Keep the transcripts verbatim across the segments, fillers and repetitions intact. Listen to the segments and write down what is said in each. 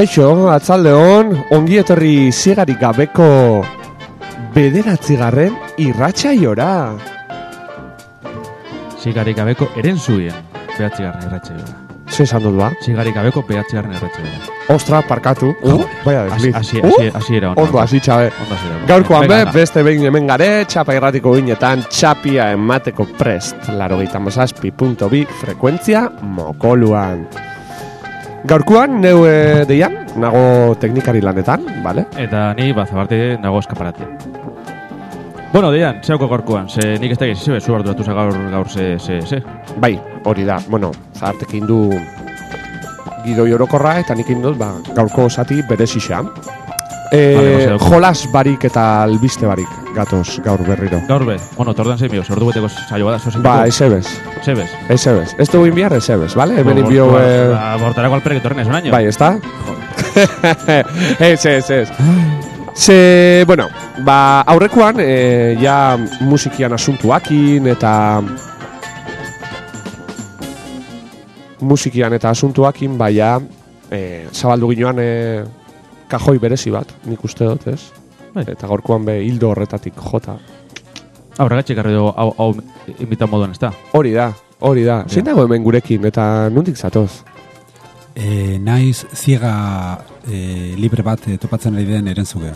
Kaixo, atzaldeon, ongi etorri ziegarik gabeko bederatzigarren irratsaiora. Zigarik gabeko eren zuen behatzigarren irratxaiora. Ze esan dut ba? Zigarik gabeko behatzigarren irratxaiora. Ostra, parkatu. Uh, Baina desliz. Asi, uh, asi, asi era ondo, hasi txabe. Gaurkoan be, beste behin hemen gare, txapa irratiko ginetan, txapia emateko prest. Larogeita mazazpi punto bi frekuentzia mokoluan. Gaurkoan, neu e, deian, nago teknikari lanetan, vale? Eta ni, bazabarte, nago eskaparate. Bueno, deian, zeuko gaurkoan, ze nik ez da egiz, zu arduratu za gaur, gaur ze, ze, ze. Bai, hori da, bueno, zahartek indu gidoi orokorra, eta nik indut, ba, gaurko zati berezisa. E, vale, jolas barik eta albiste barik gatoz gaur berriro. Gaur be, bueno, tordan zei mio, ordu beteko saio bada, zozen. Ba, esebez. Esebez. Esebez. Ez dugu inbiar, esebez, vale? Hemen Bo, inbio... bo, Eh... Ba, bortarako alperek etorren ez un año. Bai, ez da? Ez, ez, ez. Ze, bueno, ba, aurrekoan, eh, ja musikian asuntuakin eta... Musikian eta asuntuakin, baina, eh, zabaldu ginoan eh, kajoi berezi bat, nik uste dut, ez? Bai. Eta gaurkoan be hildo horretatik jota. Aurregatxe garri dugu, hau, hau invitan moduan ez da. Hori da, hori da. Zein dago hemen gurekin, eta nondik zatoz? E, naiz ziega e, libre bat e, topatzen ari den erentzugea.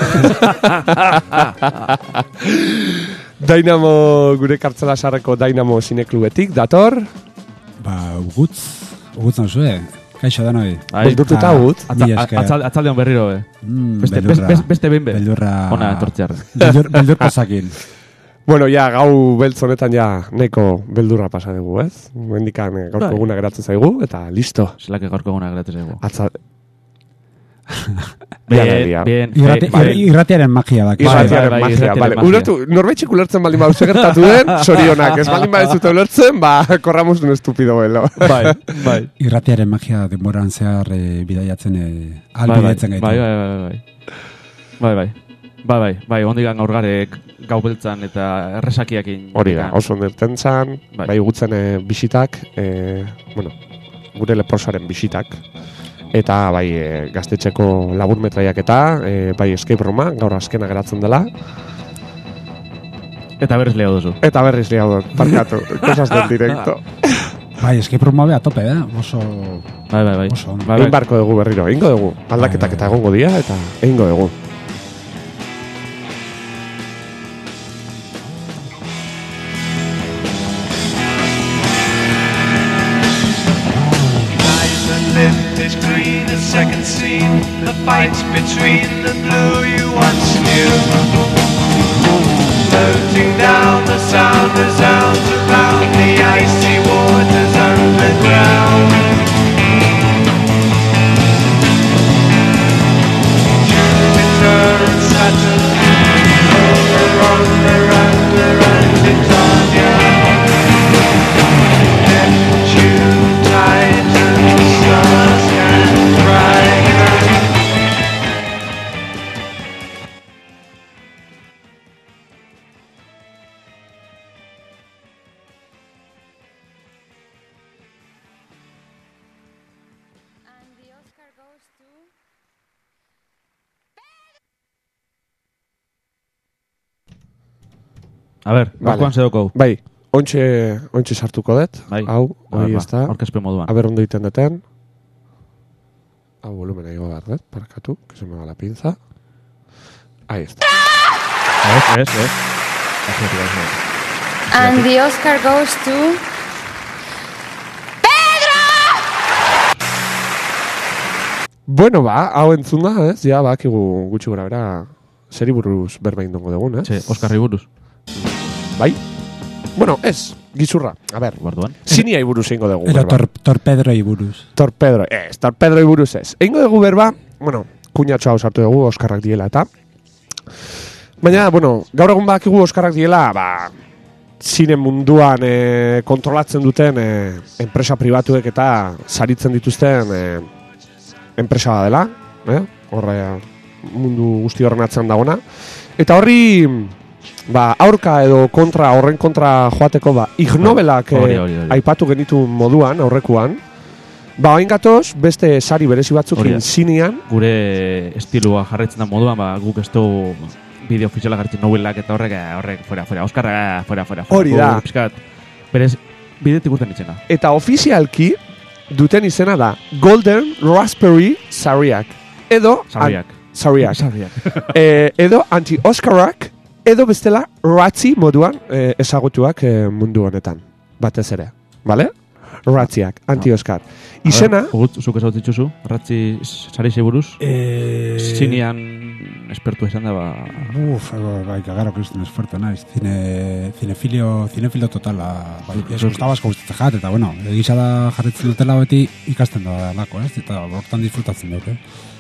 Dynamo, gure kartzela sarreko Dynamo Zineklubetik, dator? Ba, ugutz, ugutz nozue. Kaixo da noi. Beldurtuta gut. Atzaldeon berriro, be. Mm, beste, beldurra. beste, beste behin be. Beldurra. Ona, etortzearre. Beldur, beldur pasakin. Bueno, ja, gau beltz honetan ja neko beldurra pasa dugu, ez? Mendikan eh, gaurko eguna geratzen zaigu, eta listo. Zelake gaurko eguna geratzen zaigu. Atza... Bien, bien. Irrati, bai. irratiaren magia da. Irratiaren bai, magia, irratiaren vale. magia. Ulertu, norbaitxik ulertzen baldin bau segertatu den, sorionak. Ez baldin badezute ulertzen, ba, korramos un estupido belo. Bai, bai. Irratiaren magia denboran zehar e, bidaiatzen e, Bai, albidetzen gaitu. bai, bai, bai, bai. Bai, bai. Bai, bai, bai, ondigan gaur garek gau beltzan eta erresakiakin. Hori da, oso onerten zan, Bai. bai gutzen e, bisitak, e, bueno, gure leprosaren bisitak. Eta bai e, gaztetxeko laburmetraiak eta e, bai escape rooma, gaur azkena geratzen dela. Eta berriz lehau duzu. Eta berriz liau dut, parkatu, cosas del directo. Bai, escape rooma be a tope, eh? Oso... Bai, bai, bai. Oso ondo. Bai, Egin bai. barko dugu berriro, egingo dugu. Aldaketak eta egongo dira eta egingo dugu. Is green, a second scene, the fights between the blue you once knew. Floating down, the sound resounds around the icy waters underground. Jupiter and Saturn, over, over, under, and Titania. Neptune, Titan, stars can cry. And the Oscar goes to... A ber, gaurkoan zedoko. Bai, ontxe, ontxe sartuko dut, Bai. hau, hori ez da. Orkezpen moduan. A ber, ondo iten deten. Hau volumena igo behar dut, parkatu, que se me va la pinza. Ahí está. Ez, ez, ez. And the Oscar goes to... Bueno, ba, hau entzun da, ez? Ja, bakigu gutxi gora bera seri buruz berbein dongo dugun, ez? Txe, Oskarri buruz. Bai? Bueno, ez, gizurra. A ber, Barduan. ziniai buruz eingo dugu. Ero berba. tor, torpedroi buruz. Torpedro, ez, torpedroi buruz ez. Eingo dugu berba, bueno, kuñatxo hau sartu dugu Oskarrak diela eta. Baina, bueno, gaur egun bakigu Oskarrak diela, ba, zine munduan e, kontrolatzen duten e, enpresa pribatuek eta saritzen dituzten e, enpresa bat dela, eh? Horre mundu guzti horren atzean dagona. Eta horri, ba, aurka edo kontra, horren kontra joateko, ba, Ig Nobelak Hori, hori, hori. aipatu genitu moduan, aurrekuan, Ba, hain gatoz, beste sari berezi batzuk Hori da. zinean, Gure estilua jarraitzen da moduan, ba, guk ez du bideo ofiziala jarritzen nobelak eta horrek, eh, horrek, fuera, fuera, Oskarra, fuera, fuera. fuera. Hori da. Gu, Piskat, berez, bidetik urten itzena. eta ofizialki duten izena da Golden Raspberry Sariak. Edo... Sarriak. an- Sariak. Sarriak. e, edo anti-Oscarrak, edo bestela ratzi moduan e, ezagutuak e, mundu honetan. Batez ere. Bale? Ratziak, anti-Oscar. Izena... Ugut, zuk ezaut dituzu, ratzi sari buruz, Eh, zinean espertu izan da, ba... Uf, bai, kagaro kriston esfuerzo naiz. Cine, cinefilio, cinefilo totala. Bai, ez gustaba asko gustatzen jat, eta bueno, egisa da jarretzen dutela beti ikasten da lako, ez? Eta hortan disfrutatzen dut, eh?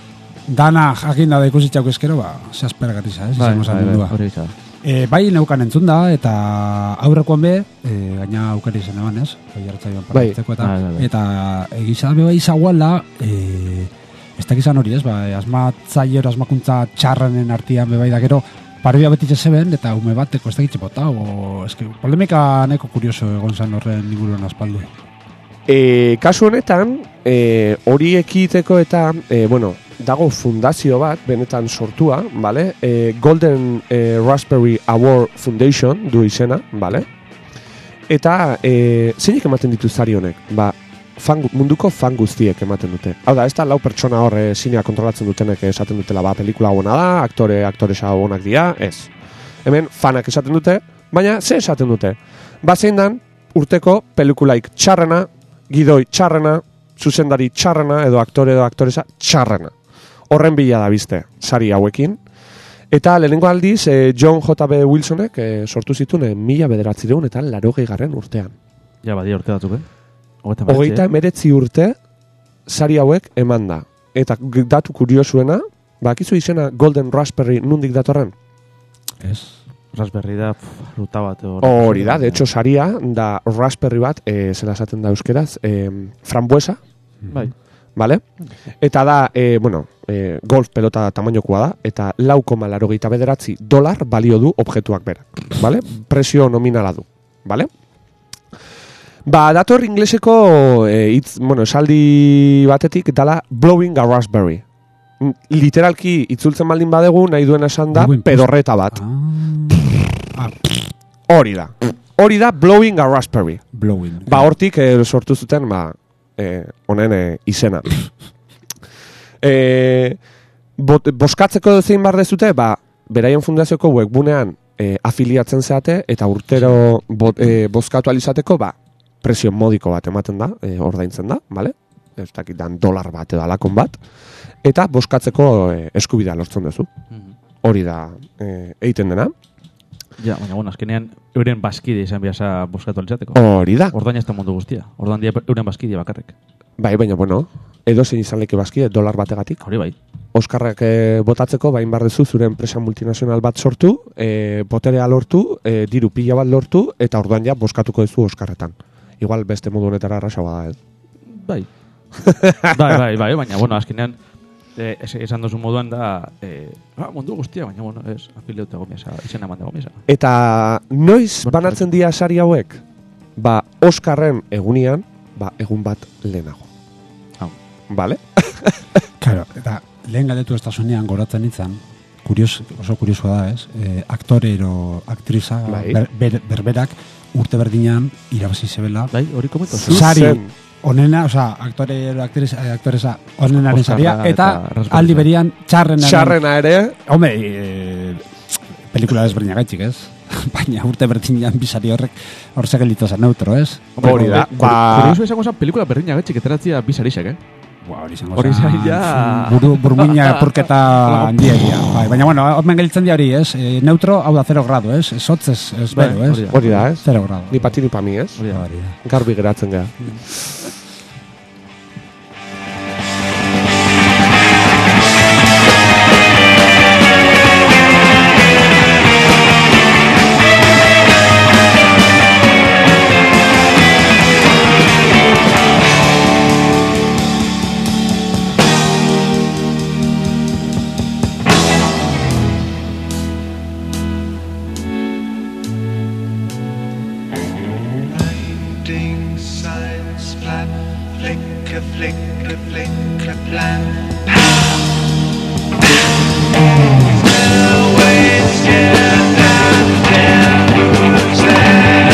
Dana jakin da ikusitxauk eskero, ba, se aspergarriza, ez? Bai, Izango zen bai, bai, mundua. hori izan. E, bai, neukan entzun da, eta aurrekoan be, e, gaina aukari izan eban, ez? Bai, jartzaiban Bai. partatzeko, eta, Bai, bai, bai. eta egisa be bai izaguala, e, ez dakizan hori, ez? Ba, asmatzaio, asmakuntza txarranen artian be bai da gero, parodia beti zeben, eta ume bateko ez dakitxe bota, o, eske, polemika neko kurioso egon zen horren inguruan aspaldu. E, kasu honetan, e, hori ekiteko eta, e, bueno, dago fundazio bat, benetan sortua, vale? E, Golden e, Raspberry Award Foundation du izena, vale? Eta, e, zeinek ematen ditu zari honek? Ba, fan, munduko fan guztiek ematen dute. Hau da, ez da lau pertsona horre zinea kontrolatzen dutenek esaten dutela, ba, pelikula hona da, aktore, aktoresa honak dira, ez. Hemen fanak esaten dute, baina ze esaten dute? Ba, zein dan, urteko pelikulaik txarrena, gidoi txarrena, zuzendari txarrena, edo aktore edo aktoresa txarrena. Horren bila da bizte, sari hauekin. Eta lehenengo aldiz, eh, John J B. Wilsonek eh, sortu zituen eh, mila bederatzireun eta larogei garren urtean. Ja, badia urte batzuk, eh? Hogeita Hogeita emeretzi urte, sari hauek eman da. Eta g- datu kuriosuena, bakizu izena Golden Raspberry nundik datorren? Ez. Raspberry da, pff, ruta bat. Hori da, de hecho, saria da Raspberry bat, eh, zela esaten da euskeraz, eh, frambuesa, Bai. vale? Eta da, eh, bueno, eh, golf pelota tamainokoa da, eta lau koma laurogeita bederatzi dolar balio du objektuak berak, vale? Presio nominala du, vale? Ba, dator ingleseko eh, hitz, bueno, esaldi batetik dala blowing a raspberry. Mm, Literalki itzultzen baldin badegu, nahi duena esan da, Blowing pedorreta bat. Ah, ah, Hori da. Hori da blowing a raspberry. blowing. Ba, hortik eh, sortu zuten, ba, eh, honen eh, izena. eh, bot, boskatzeko zein bar dezute, ba, beraien fundazioko webgunean eh, afiliatzen zeate, eta urtero bot, eh, bozkatu alizateko, ba, presio modiko bat ematen da, eh, ordaintzen da, bale? Ez dakit dan dolar bat edo alakon bat, eta boskatzeko eh, eskubidea lortzen duzu. Hori da eh, egiten dena. Ja, baina, bueno, azkenean, euren bazkide izan biasa boskatu alizateko. Hori da. Ordain ez da mundu guztia. Ordain dia euren bazkide bakarrek. Bai, baina, bueno, edo zein izan leke bazkide dolar bategatik. Hori bai. Oskarrak eh, botatzeko, bain barrezu zure enpresa multinazional bat sortu, eh, boterea lortu, eh, diru pila bat lortu, eta orduan ja boskatuko duzu Oskarretan. Igual beste modu honetara arrasagoa da, ez? Bai. bai, bai, bai, baina, bueno, azkenean, eh, es, esan duzu moduan da, eh, ah, mundu guztia, baina, bueno, ez, afiliauta gomiesa, izena eman da gomiesa. Eta noiz Bueno, banatzen dira sari hauek? Ba, Oskarren egunian, ba, egun bat lehenago. Hau. Vale? Claro, eta lehen galdetu ez da sonean goratzen nintzen, kurios, oso kuriosoa da, ez? E, aktore ero aktriza Bai. ber, ber, berberak urte berdinean irabazi zebela. Bai, hori komento. Sari Zuzen. onena, osea, aktore ero aktriza, eh, aktoresa onenaren Oscarra saria, eta, eta Raspberry aldi Sari. berian txarrenaren. Txarrena ere, Hombre, e, pelikula desberdinak gaitxik, ez? Baina urte berdinean bizari horrek hor segelditu zen neutro, ez? hori da. Ba, Kurioso izango zen pelikula berdina gatxik eteratzia bizarisek, eh? Ba, hori izango Hori zen, izan, ja. Buru, burmuina purketa handiegia. Bai, baina, bueno, hemen gelditzen di hori, ez? E, neutro, hau da, zero grado, ez? Ez hotz, ez, ez Bai, bero, ez? hori da. hori da, ez? Zero grado. Ni pati ni pa mi, ez? Hori da. Hori da. Garbi geratzen gara. Blinding signs flash a flick a flick a plan. Still wasted and never said.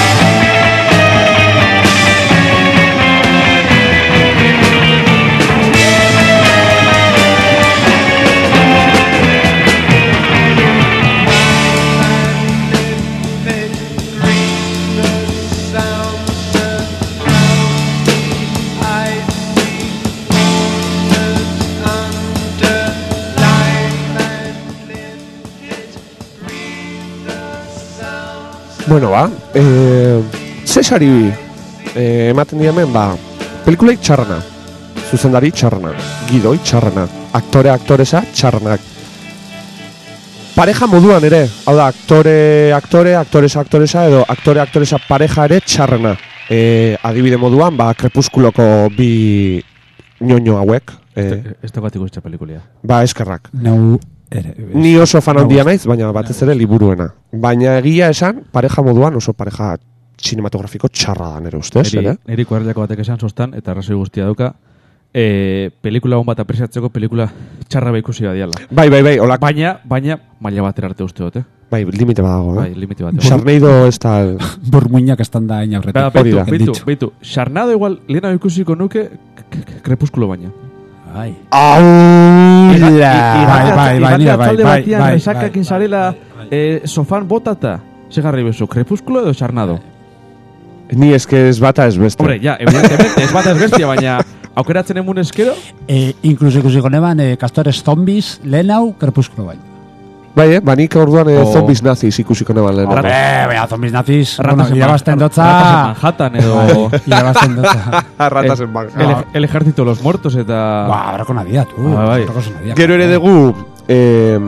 Bueno, ba, e, zesari e, ematen dira hemen, ba, pelikulei txarrana, zuzendari txarrana, gidoi txarrana, aktore aktoresa txarranak. Pareja moduan ere, hau da, aktore, aktore, aktoresa, aktoresa, edo aktore, aktoresa pareja ere txarrana. E, adibide moduan, ba, Krepuskuloko bi ñoño hauek. E, Ez da bat ikustea pelikulia. ba, eskerrak. Neu ere. Ni oso fan handia naiz, baina batez ere liburuena. Baina egia esan, pareja moduan oso pareja cinematografiko txarra da nere ustez, ere? Niri kuadrilako batek esan sostan, eta arrazoi guztia dauka, e, pelikula hon bat apresiatzeko pelikula txarra ikusi badiala. Bai, bai, bai, olak, Baina, baina, maila batera arte uste dut, eh? bai, limite badago, Bai, eh? limite bat. Charneido ez da... Burmuinak estan da hain aurretik. Ba, hori beitu, da. beitu, Dicho. beitu. Sarnado igual, lehena ikusiko nuke k- k- Krepuskulo baina. Ai. Aula! Bai, bai, bai, nire, bai, Talde bai, batean, bai, esakakin bai, zarela, eh, sofan botata. Segarri bezu, Krepuskulo edo Sarnado? Ni eske ez bata ez beste. Hombre, ja, evidentemente, ez bat ez bestia, baina aukeratzen emun eskero, E, inkluso ikusiko neban, e, Castores Zombies, lehen hau, Krepuskulo bai. Bai, eh? Banik orduan eh, O- zombies nazis ikusiko neban lehen. Arra- Eh, baina, zombies naziz, bueno, ratas en irabazten Man- dotza... ratas en Manhattan edo Bai, irabazten dotza. Ratas el, en banja. el, el ejército de los muertos eta... Ba, brako nadia, tu. Ah, bai. Brako nadia. Gero ere dugu eh,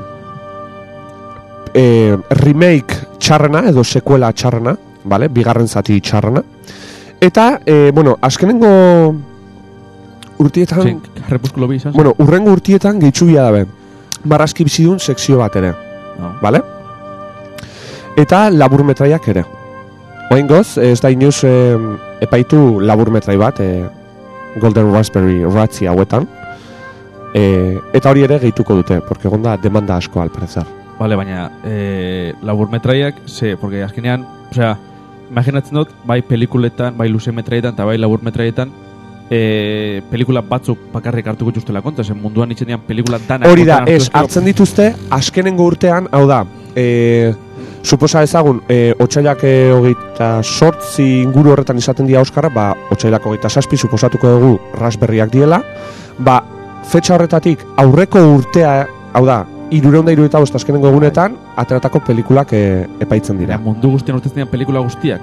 eh, remake txarrena edo sekuela txarrena, vale? Bigarren zati txarrena. Eta, eh, bueno, azkenengo urtietan, Sí, Krepuskulo bi izan zen. bueno, urrengo urtietan gehitxubia dabe. Marrazki bizidun sekzio bat ere, No. vale? Eta laburmetraiak ere. Oingoz, ez da inoz eh, epaitu laburmetrai bat, eh, Golden Raspberry ratzi hauetan. Eh, eta hori ere gehituko dute, porque egonda demanda asko alparezer. Vale, baina eh, laburmetraiak, ze, porque azkenean, osea, imaginatzen dut, bai pelikuletan, bai luze metraietan, eta bai laburmetraietan, eh, pelikula batzuk bakarrik hartuko dituztela konta, zen munduan itzen dian pelikula danak. Hori da, kontan hartu ez, ezkero- hartzen dituzte, askenengo urtean, hau da, e, suposa ezagun, e, otsailak e, hogeita sortzi inguru horretan izaten dira Oskarra, ba, otsailak hogeita zazpi, suposatuko dugu Raspberriak diela, ba, fetxa horretatik aurreko urtea, hau da, irureunda irueta bost askenengo egunetan, ateratako pelikulak e, epaitzen dira. Ja, mundu guztian urtetzen dian pelikula guztiak.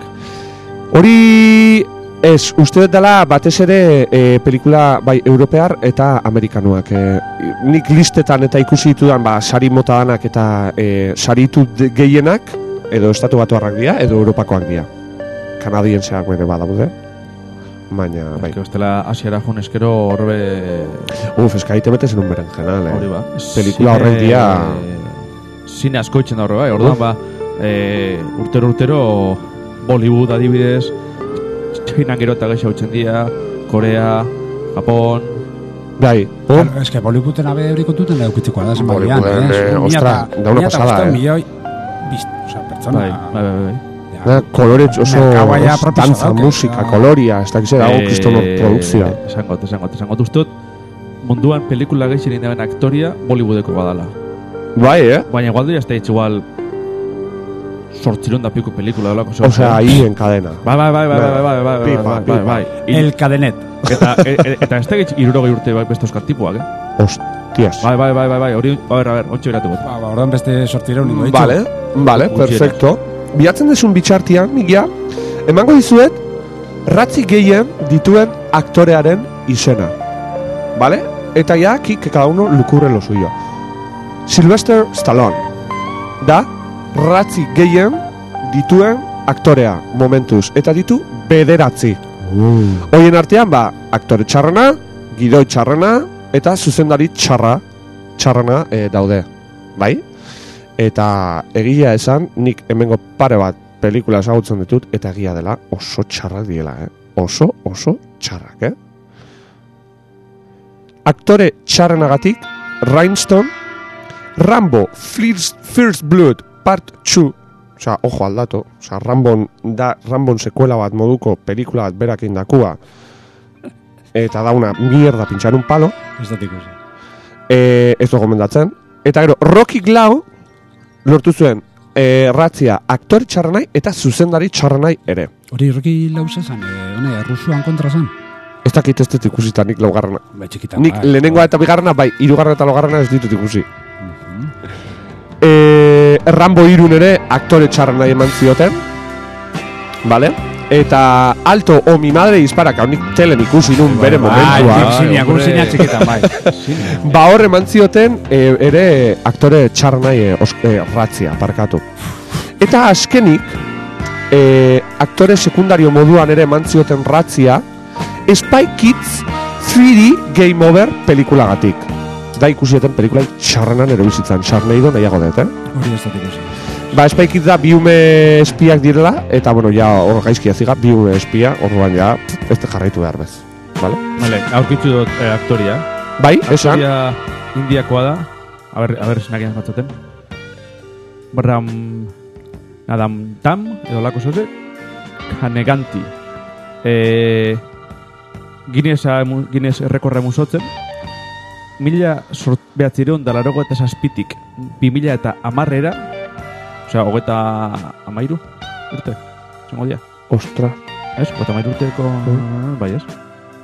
Hori ez, uste dut dela batez ere e, pelikula bai europear eta amerikanoak. E, nik listetan eta ikusi ditudan ba, sari mota danak eta e, saritu de- gehienak edo estatu batuarrak dira edo europakoak dira. Kanadienseak bere badaude. Baina, bai. Bai. Bestela asiara jun eskero horbe... Uf, eskaite bete zen un berenjenal, Hori eh. ba. Pelikula horrek dia... Zine asko itzen da horre bai, orduan Uf. ba, e, urtero urtero Bollywood adibidez, China gero eta gehiago hautzen dira, Korea, Japon... Bai, hor, Claro, es que Bollywooden abe euriko duten eukitzikoa da, zenbaian, Bollywooden, eh, Zu, ostra, mila eta- da una mila eta pasada, bostehun eh. milioi, bizt, osea, pertsona. Bai, bai, bai, bai. Ja, da, kolore oso merkatua ja propioa dantza, dauke, musika, ja. koloria, ez dakiz dago Eh, kristono produkzioa. Esango, esango, esango duztot, munduan pelikula gehien indaben aktoria Bollywoodeko badala. Bai, eh? Baina igual dira ez da igual sortziron da piko pelikula dolako. Osea, ahí en cadena. Bai, bai, bai, bai, bai, bai, bai, bai, Pipa, bai, pipa. bai, bai. I- El Cadenet. Eta, e, e, eta ez da gitz irurogei urte bai beste euskal tipuak, eh? Hostias. Bai, bai, bai, bai, bai, hori, a ber, a ber, ontsi beratu got. Ba, ba, orduan beste sortzireun ningo ditzu. Vale, vale, Gutxienez. perfecto. Biatzen desun bitxartian, migia, emango dizuet, ratzi gehien dituen aktorearen izena. Vale? Eta ya, aquí, que cada uno lucurre lo suyo. Sylvester Stallone. Da, ratzi gehien dituen aktorea, momentuz. Eta ditu, bederatzi. Uh. Hoien artean, ba, aktore txarrena, gidoi txarrena, eta zuzendari txarra, txarrena e, daude. Bai? Eta egia esan, nik hemengo pare bat pelikula ezagutzen ditut, eta egia dela oso txarrak diela, eh? Oso, oso txarrak, eh? aktore txarrenagatik, Rhinestone, Rambo, First, First Blood, Part two, osea, ojo aldatu, osea, Rambon da, Rambon sekuela bat moduko pelikula bat berak indakua, eta da una mierda pintxar un palo, Ez dut ikusi. e, ez dugu gomendatzen, eta gero, Rocky Glau lortu zuen, e, ratzia aktore txarrenai eta zuzendari txarrenai ere. Hori Rocky Lausa zan, e, hone, Rusuan kontra zan. Ez dakit ez dut ikusita nik laugarrena. Ba, txikita. Nik bai, lehenengoa bai. eta bigarrena, bai, hirugarrena eta laugarrena ez ditut ikusi. Mhm. E, Rambo irun ere aktore txarrenai eman zioten, vale? Eta Alto o mi madre dispara, hau nik telen ikusi nun bere momentua. Bai, zinia, hombre. zinia txikitan, bai. Ba hor eman zioten e, ere aktore txarrenai e, os- e, ratzia, parkatu. Eta azkenik, e, aktore sekundario moduan ere eman zioten ratzia, Spy Kids three D Game Over pelikulagatik. Da ikusieten pelikulai txarrenan ere bizitzan, txarneido nahiago dut, eh? Hori ez dut ikusi. Ba, Spy Kids da bi ume espiak direla, eta bueno, ja hor gaizkia ziga, bi ume espia, orduan ja, ez te jarraitu behar bez. Vale? Vale, aurkitzu dut eh, aktoria. Bai, esan, Aktoria indiakoa da. A ber, a ber, senakian batzaten. Bram... Nadam Tam, edo lako zote. Kaneganti. Eh, Guinness, Guinness errekorra musotzen. Mila sort behatzireun da larogo eta zazpitik. Bi mila eta amarrera. Osea, hogeta amairu urte. Zengo dia. ostra, Ez? Hogeta amairu urteko... Bai, ez?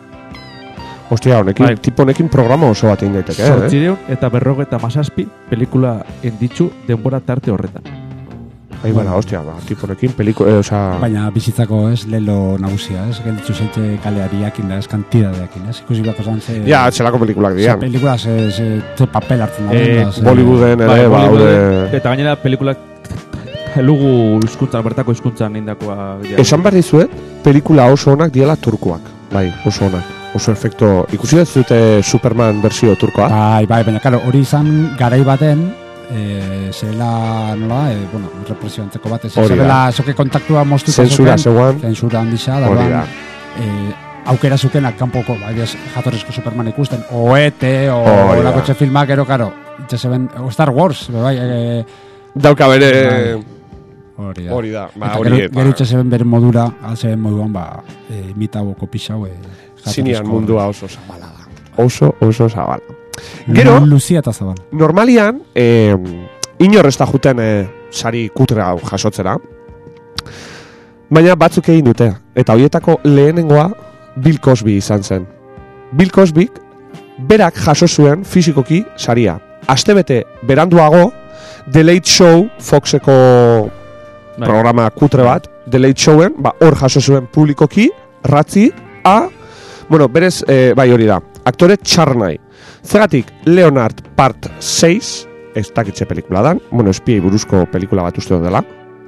ostia, honekin, Bai. tipo honekin programa oso bat egin daiteke, eh? Zortzireun eta berrogeta masazpi pelikula enditzu denbora tarte horretan. Ahí bala, ostia, ba, tipo honekin peliku, eh, osa... Baina bizitzako ez lelo nagusia, ez? Gelditzu zeite kaleariakin da, ez kantidadeakin, ez? Ikusi bako zan ze... Ja, atxelako pelikulak ze dira. pelikula, ze, ze, ze papel hartzen da. Eh, da, ze- Bollywooden ere, Bai, ba, Hollywooden, haude... eta gainera pelikulak lugu hizkuntzan, bertako hizkuntzan indakoa dira. Esan behar dizuet, pelikula oso onak diela turkuak. Bai, oso onak. Oso efekto... Ikusi dut zute Superman versio turkoa? Bai, bai, baina, karo, hori izan garai baten, e, zela, nola, e, bueno, represio antzeko bat, ez Hori da. zela, zoke kontaktua moztuta Zensura zuken, zegoan. zensura handisa, da, Hori da. e, aukera zukenak kanpoko, bai, ez, jatorrizko Superman ikusten, o E T, o Hori da. lakotxe filmak, ero, karo, itxaseben, o Star Wars, be, bai, e, Dauka bere... Bai. hori da. Hori da, ba, Eta hori... gero, gero itxaseben bere modura, alzeben moduan, ba, e, imitabo kopixau, e, Zinean jatorrizko- mundua oso zabala da. Oso, oso zabala. Gero, Luzia eta zabal. normalian, eh, inor ez da juten eh, sari kutre hau jasotzera, baina batzuk egin dute. Eta horietako lehenengoa Bill Cosby izan zen. Bill Cosby berak jaso zuen fisikoki saria. Astebete beranduago, The Late Show, Foxeko Bai. programa kutre bat, The Late Showen, ba, hor jaso zuen publikoki, ratzi, a, bueno, berez, eh, bai hori da, aktore txarnai. Zegatik, Leonard Part seis, ez dakitxe pelikula dan, bueno, espiei buruzko pelikula bat uste dut dela.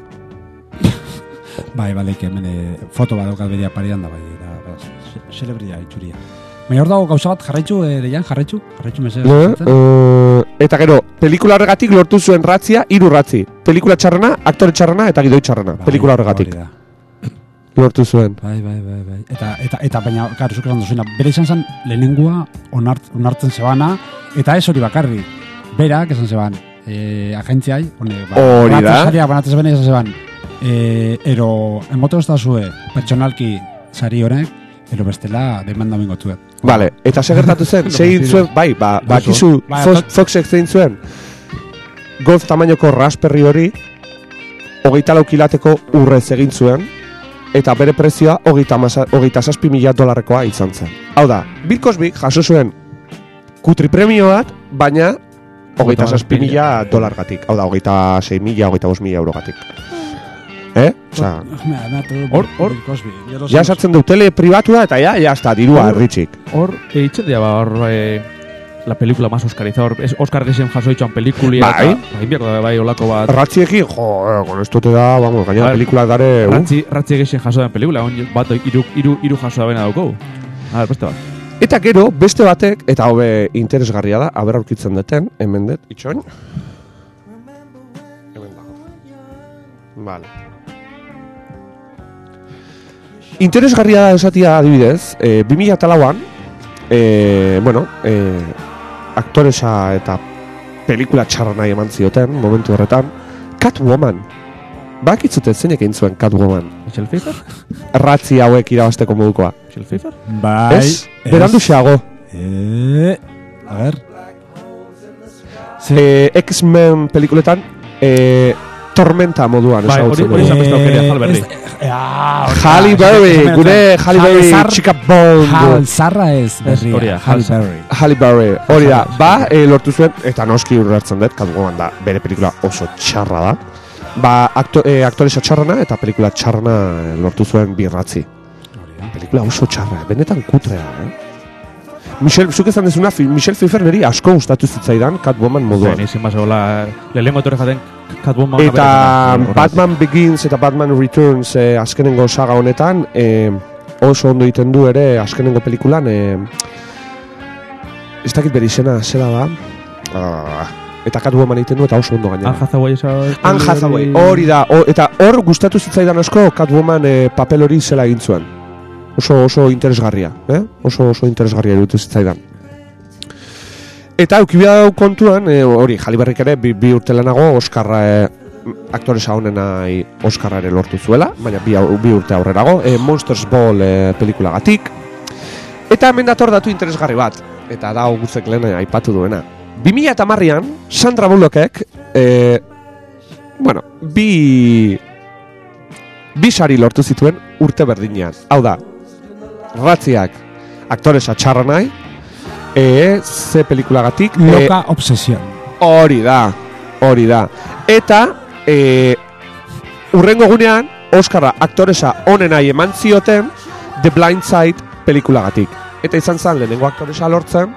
Bai, bai, hemen e, foto bat daukat beria parian da, bai, da, da, celebria itxuria. Baina hor dago gauza bat, jarraitzu, e, deian, jarraitzu, jarraitzu mesez. Eh, eh, eta gero, pelikula horregatik lortu zuen ratzia, hiru ratzi. Pelikula txarrena, aktore txarrena eta gidoi txarrena. Pelikula horregatik. Lortu zuen. Bai, bai, bai, bai. Eta, eta, eta baina, karo, zuk esan duzuena, bere izan zen lehenengua onart, onartzen zebana, eta ez hori bakarri. Berak esan zeban, e, agentziai, hone, ba, Hori da. banatzen saria, banatzen zeben esan zeban, e, ero, emoto ez da zue, pertsonalki sari honek, ero bestela demanda mingotuet. Vale, eta ze gertatu zen, segin zuen, bai, ba, bakizu, Bai, Fox, tot- Foxek zein zuen, golf tamainoko Raspberry hori, hogeita lau kilateko urrez egin zuen, eta bere prezioa hogeita, masa, hogeita zazpi mila dolarrekoa izan zen. Hau da, Bill Cosby jaso zuen kutri premio bat, baina hogeita zazpi mila dolargatik. Hau da, hogeita sei mila, hogeita bost mila eurogatik. Eh? Osa, Hor, hor. ja sartzen du tele pribatua eta ja, ja, hasta dirua Hor. erritxik. Hor, eitzen dira, ba, hor, eh, la película más oscarizada, hor, es Oscar gehien jaso ditxuan pelikulia, Bai. eta, bai, biak da, bai, olako bat, Ratziekin, jo, eh, con esto te da, vamos, gaina A ver, pelikula dare, uh, ratzi, ratzi gehien jaso den pelikula, on, bat, iru, iru, iru jaso da bena dauko. A ver, beste bat. Eta gero, beste batek, eta hobe interesgarria da, aber aurkitzen deten, hemen dut, itxoin. Hemen dago. Vale. Interesgarria da esatia adibidez, e, bi mila lauan, e, bueno, e, aktoresa eta pelikula txarra nahi eman zioten, momentu horretan, Catwoman. Bakitzuten zeinek egin zuen Catwoman. Michelle Pfeiffer? Ratzi hauek irabazteko modukoa. Michelle Pfeiffer? Bai. Ez? Berandu xeago. Eh, a ver. E, X-Men pelikuletan, e, Tormenta moduan. Bai, hori hori esan beste aukerea, Halle Berry. Halle Berry, gure Halle Berry txika Hal bond. zarra ez berria. hori da, Halle Hal Berry. Halle Berry, hori da. Ba, e, lortu zuen, eta noski urrertzen dut, Catwoman da, bere pelikula oso txarra da. Ba, akto, e, aktoresa txarrana eta pelikula txarrana e, lortu zuen birratzi. Pelikula oso txarra, benetan kutrea, eh? Michelle, zuk ezan dezuna, Michelle Pfeiffer niri asko gustatu zitzaidan Catwoman moduan. Zen, izin bazegoela, lehenengo etorre jaten Catwoman... Eta bere- Batman Begins eta Batman Returns eh, azkenengo saga honetan eh, oso ondo egiten du ere azkenengo pelikulan eh, ez dakit bere izena zera da ah, eta Catwoman egiten du eta oso ondo gainera. Anne Hathaway esa... Anne Hathaway, hori da, o, eta hor gustatu zitzaidan asko Catwoman eh, papel hori zela egin zuen. Oso oso interesgarria, eh? Oso oso interesgarria iruditu zitzaidan. Eta eukibia dau kontuan, eh, hori, Halle Berryk ere bi, bi urte lehenago Oscarra eh, aktoresa honena Oscarra ere lortu zuela, baina bi, bi urte aurrerago, eh, Monsters Ball eh, pelikulagatik. Eta hemen dator datu interesgarri bat, eta da guzek lehen aipatu duena. bi mila hamarrean Sandra Bullockek, eh, bueno, bi bi sari lortu zituen urte berdinean. Hau da, Ratziak aktoresa txarra nahi, e, ze pelikulagatik... Loka obsesión. Hori da, hori da. Eta, e, urrengo gunean, Oscarra aktoresa onenai eman zioten The Blind Side pelikulagatik. Eta izan zen lehenengo aktoresa lortzen,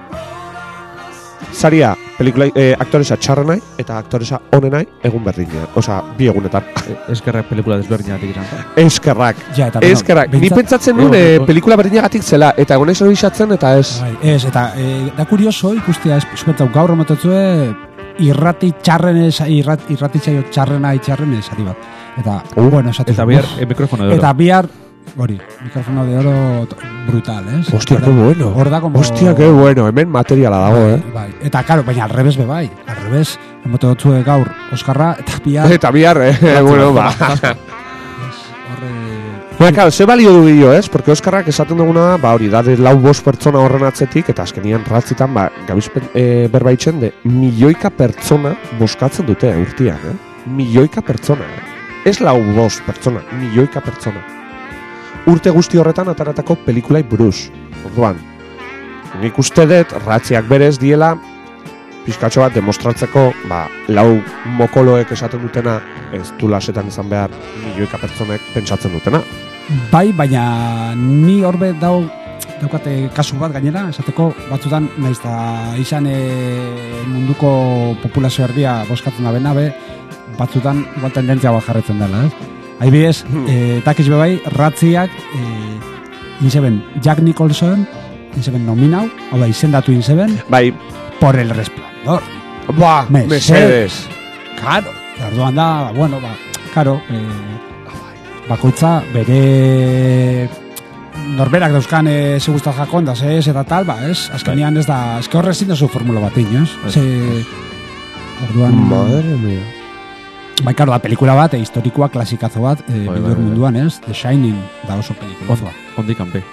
saria pelikula, e, aktoresa txarra nahi eta aktoresa onenai egun berdinean. Osa, bi egunetan. Eskerrak pelikula desberdinatik izan zen. Eskerrak. Ja, eta bueno, Eskerrak. Ni behintzat- pentsatzen nuen Eh, e, bai. pelikula berdinagatik zela, eta egon ezo bisatzen, eta ez... Bai, ez, eta e, da kurioso ikustia, ez, zuetzau gaur emotetzue irrati txarrenez, irrat, irratitzaio txarrena itxarrenez ari bat. Eta, Uh, bueno, esaten. Eta bihar eh, mikrofono de oro. Eta bihar, hori, mikrofono de oro t- brutal, ez? Hostia, Hor- qué bueno. Hor da como... Hostia, qué bueno. Hemen materiala dago, eh? Bai, eta, karo, baina al revés be bai. Al revés, emote dotzue gaur Oskarra, eta bihar... Eta bihar, eh? bueno, ba. Horre... Baina, claro, ze balio du dio, ez? Porque Oskarrak esaten duguna da, ba, hori, da, de lau bost pertsona horren atzetik, eta azkenian ratzitan, ba, gabizpen e, berbaitzen de, milioika pertsona boskatzen dute urtian, eh? Milioika pertsona, eh? Ez lau bost pertsona, milioika pertsona. Urte guzti horretan ataratako pelikulai buruz. Orduan, nik uste dut, ratziak berez diela, pizkatxo bat demostratzeko, ba, lau mokoloek esaten dutena, ez du lasetan izan behar milioika pertsonek pentsatzen dutena. Bai, baina ni horbe dau daukate kasu bat gainera, esateko batzutan naiz da izan e, munduko populazio erdia boskatzen da bena be, batzutan igual tendentzia bat jarretzen dela, ez? Adibidez, eh, takiz be bai, ratziak eh, inzeben Jack Nicholson, inzeben nominau, hau da, izendatu inzeben, Bai, por el resplandor. ba, Mesedez. mesedez. Karo, orduan da, bueno, ba, karo, eh, bakoitza bere norberak dauzkan e, ze gustat jakon da, ze ez eta tal, ba, ez? Azkenean ez da, eske horre ezin duzu formula bat egin, ez? Ze, orduan, Madre mia. bai, karo, da, pelikula bat, e, historikoa, klasikazo bat, e, bai, bildur bai. munduan, ez? The Shining da oso pelikulazoa. Ondik kanpe.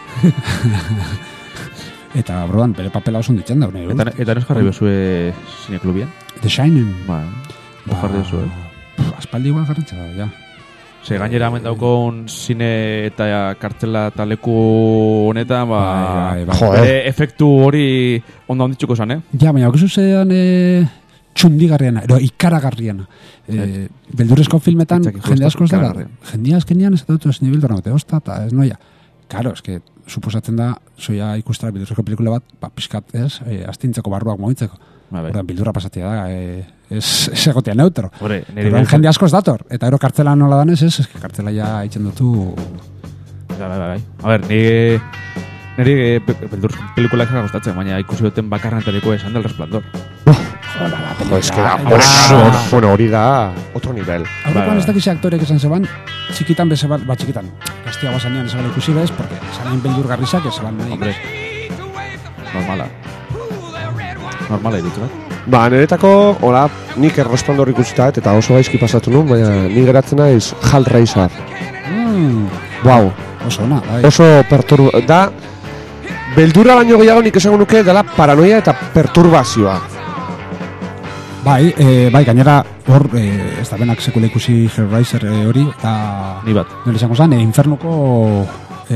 Eta, orduan, bere papela oso ditzen da, nire Eta, ustez. eta nos jarri bezue zineklubian? The Shining. Ba, ba, jarri bezue. pff, Aspaldi igual jarritza da, ja. Ze gainera hemen daukon zine eta kartzela eta leku honetan, ba, Bai, bai, bai. Joder. bere efektu hori ondo onditzuko zan, eh? Ja, baina, okizu zean e, txundigarriana, ero ikaragarriana. E, beldurrezko filmetan, Itzaki jende asko ez dara. ikaragarria. Jende azkenian ez dut ez nibil dornaute, osta, eta ez noia. Karo, ez que, suposatzen da, zoia ikustara beldurrezko pelikula bat, ba, pixkat, ez, e, astintzeko barruak mogitzeko. Ba, bai. Ordan, bildurra pasatia da, e, ez, ez egotia neutro. Hore, nire Orduan, jende asko ez dator, eta ero kartzela nola danez, ez, ez que kartzela ja itxen dutu... Bai, bai, bai. A ber, nire... Nire eh, pe- beldur pelikulak gara gustatzen, baina ikusi duten bakarren teleko esan del resplandor. Jo, es que da, Ah, hori, ah. claro, bueno, hori da otro nivel. Aurrekoan bai. ez dakize aktorek esan zeban, txikitan bezabal, ba txikitan, gaztia bazanean ezabal ikusi bez, porque zaren beldur garrizak ezabal nahi. Hombre, normala. Normala irutu, bat. Ba, niretako, hola, nik errespondor ikusita eta oso gaizki pasatu nun, baina ni geratzen naiz Hellraiser. Mm, Wow, oso ona, bai. oso perturba... Da, beldurra baino gehiago nik esango nuke dela paranoia eta perturbazioa. Bai, e, bai, gainera hor, e, ez da benak sekula ikusi Hellraiser e, hori, eta... Ni bat. Nire izango zen, e, infernuko e,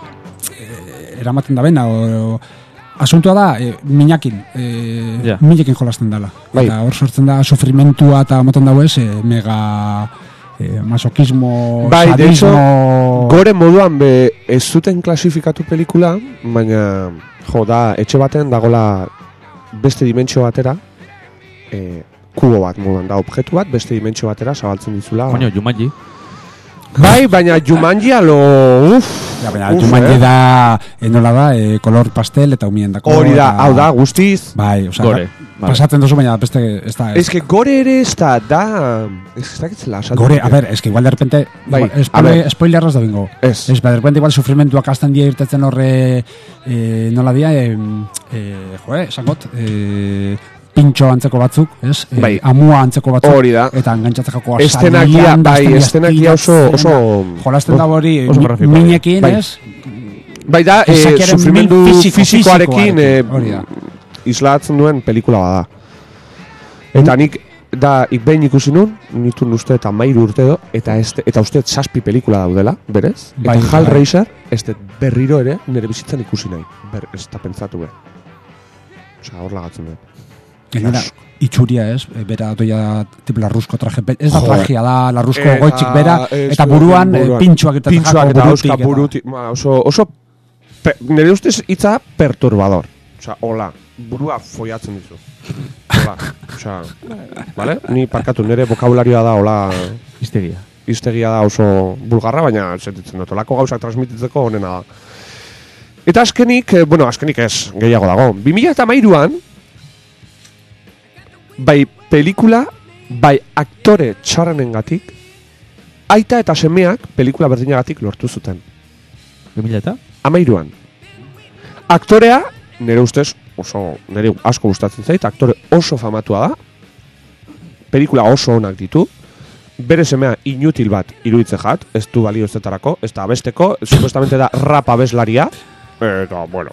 e, eramaten da bena, o, asuntua da, e, minakin, e, Ja. minakin jolasten dela. Bai. Eta hor sortzen da sufrimentua eta moten dago ez, e, mega e, masokismo, Bai, de hecho, sadismo... gore moduan be ez zuten klasifikatu pelikula, baina, jo, da, etxe baten dagola beste dimentsio batera, e, kubo bat moduan, da, objektu bat, beste dimentsio batera zabaltzen dizula. Coño, Jumanji. Bai, baina Jumanji alo, uff, Ja, baina, uf, Jumanji eh? da, e, nola da, e, kolor pastel eta umien dako. Hori da, eta- hau da, guztiz. Bai, osea, Gore. Vale. pasatzen duzu, baina beste, ez da, Ez que gore ere ez da, da, ez da gitzela asaldu. Gore, a ver, es que igual de repente, Bai, igual, a spoiler, ver. spoilerraz da bingo. Ez. Es, ba, de repente igual sufrimentuak hasten dia irtetzen horre, eh, nola dia, eh, eh, joe, esangot, eh, pintxo antzeko batzuk, ez? Eh, Bai. amua antzeko batzuk. Hori da. Eta engantzatzeako Estenakia, bai, estenakia oso, oso, Jolasten da hori, oso mi- grafikoa, minekin, bai. ez? bai da, e, Gizakiaren sufrimendu min fisiko- fisikoarekin e, fisikoarekin, hori da. islatzen duen pelikula bada. Eta nik, da, ik behin ikusi nun, nitun uste eta mairu urte edo, eta, este, eta uste zazpi pelikula daudela, berez? Bai, eta bai. Hellraiser, ez dut berriro ere, nire bizitzan ikusi nahi. Ber, ez da pentsatu be. Osea, hor lagatzen dut. Gainera, itxuria, ez? E, Bera doia tipo larrusko traje, pe- ez da Joder. tragia da, larrusko Eta- goitxik bera, ez eta du- buruan, eh, pintxoak eta Pintxoak eta burutik. auska burutik, ma, oso, oso, pe, nire ustez hitza perturbador. Osea, hola, burua foiatzen dizu. Hola, osea, vale? Ni parkatu, nire vokabularioa da, hola, Histeria. iztegia da oso bulgarra, baina sentitzen dut, olako gauzak transmititzeko honena da. Eta azkenik, eh, bueno, azkenik ez, gehiago dago. bi mila hamairuan, bai pelikula, bai aktore txarrenengatik, aita eta semeak pelikula berdinagatik lortu zuten. Gemila eta? Hamairuan. Aktorea, nire ustez, oso, nire asko gustatzen zait, aktore oso famatua da, pelikula oso onak ditu, bere semea inutil bat iruditzen jat, ez du balio ez ez da abesteko, supuestamente da rap abeslaria, eta, bueno,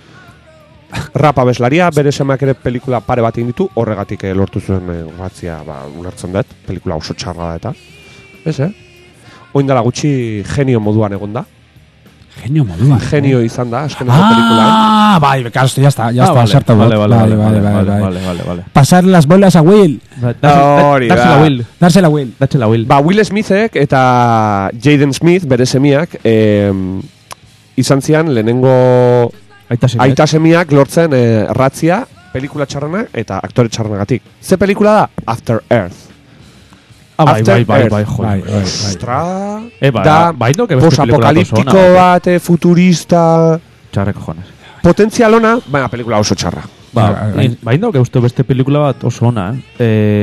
rap abeslaria, bere semeak ere pelikula pare bat egin ditu, horregatik eh, lortu zuen eh, gratzia, ba, ulertzen dut, pelikula oso txarra da eta, ez, eh? Oindala gutxi genio moduan egon da, Genio moduan. genio izan da, azkeneko pelikulan. Ah, bai, claro, esto ya está, ya está, sarta vale, bot. vale, Bai, vale, bai, vale, bai, vale, bai. vale, vale, vale. Pasar las bolas a Will. Hori da. Dársela Will. Dársela a Will. Dársela Will. Ba, Will Smithek eta Jaden Smith, bere semiak, eh, izan zian lehenengo Aita semiak. aita semiak lortzen eh, ratzia, pelikula txarrena eta aktore txarrenagatik. Ze pelikula da? After Earth. Ah, bai, After bai, bai, Earth. bai, jo. Bai, bai, bai. Ostra, Eh, ba, da bai, no, que beste pelikula bat oso posapokaliptiko ona, bat, eh, futurista, Txarre cojones. potentzial ona, baina pelikula oso txarra. Ba, Bai, bai. ni- bai, no, que uste beste pelikula bat oso ona, eh?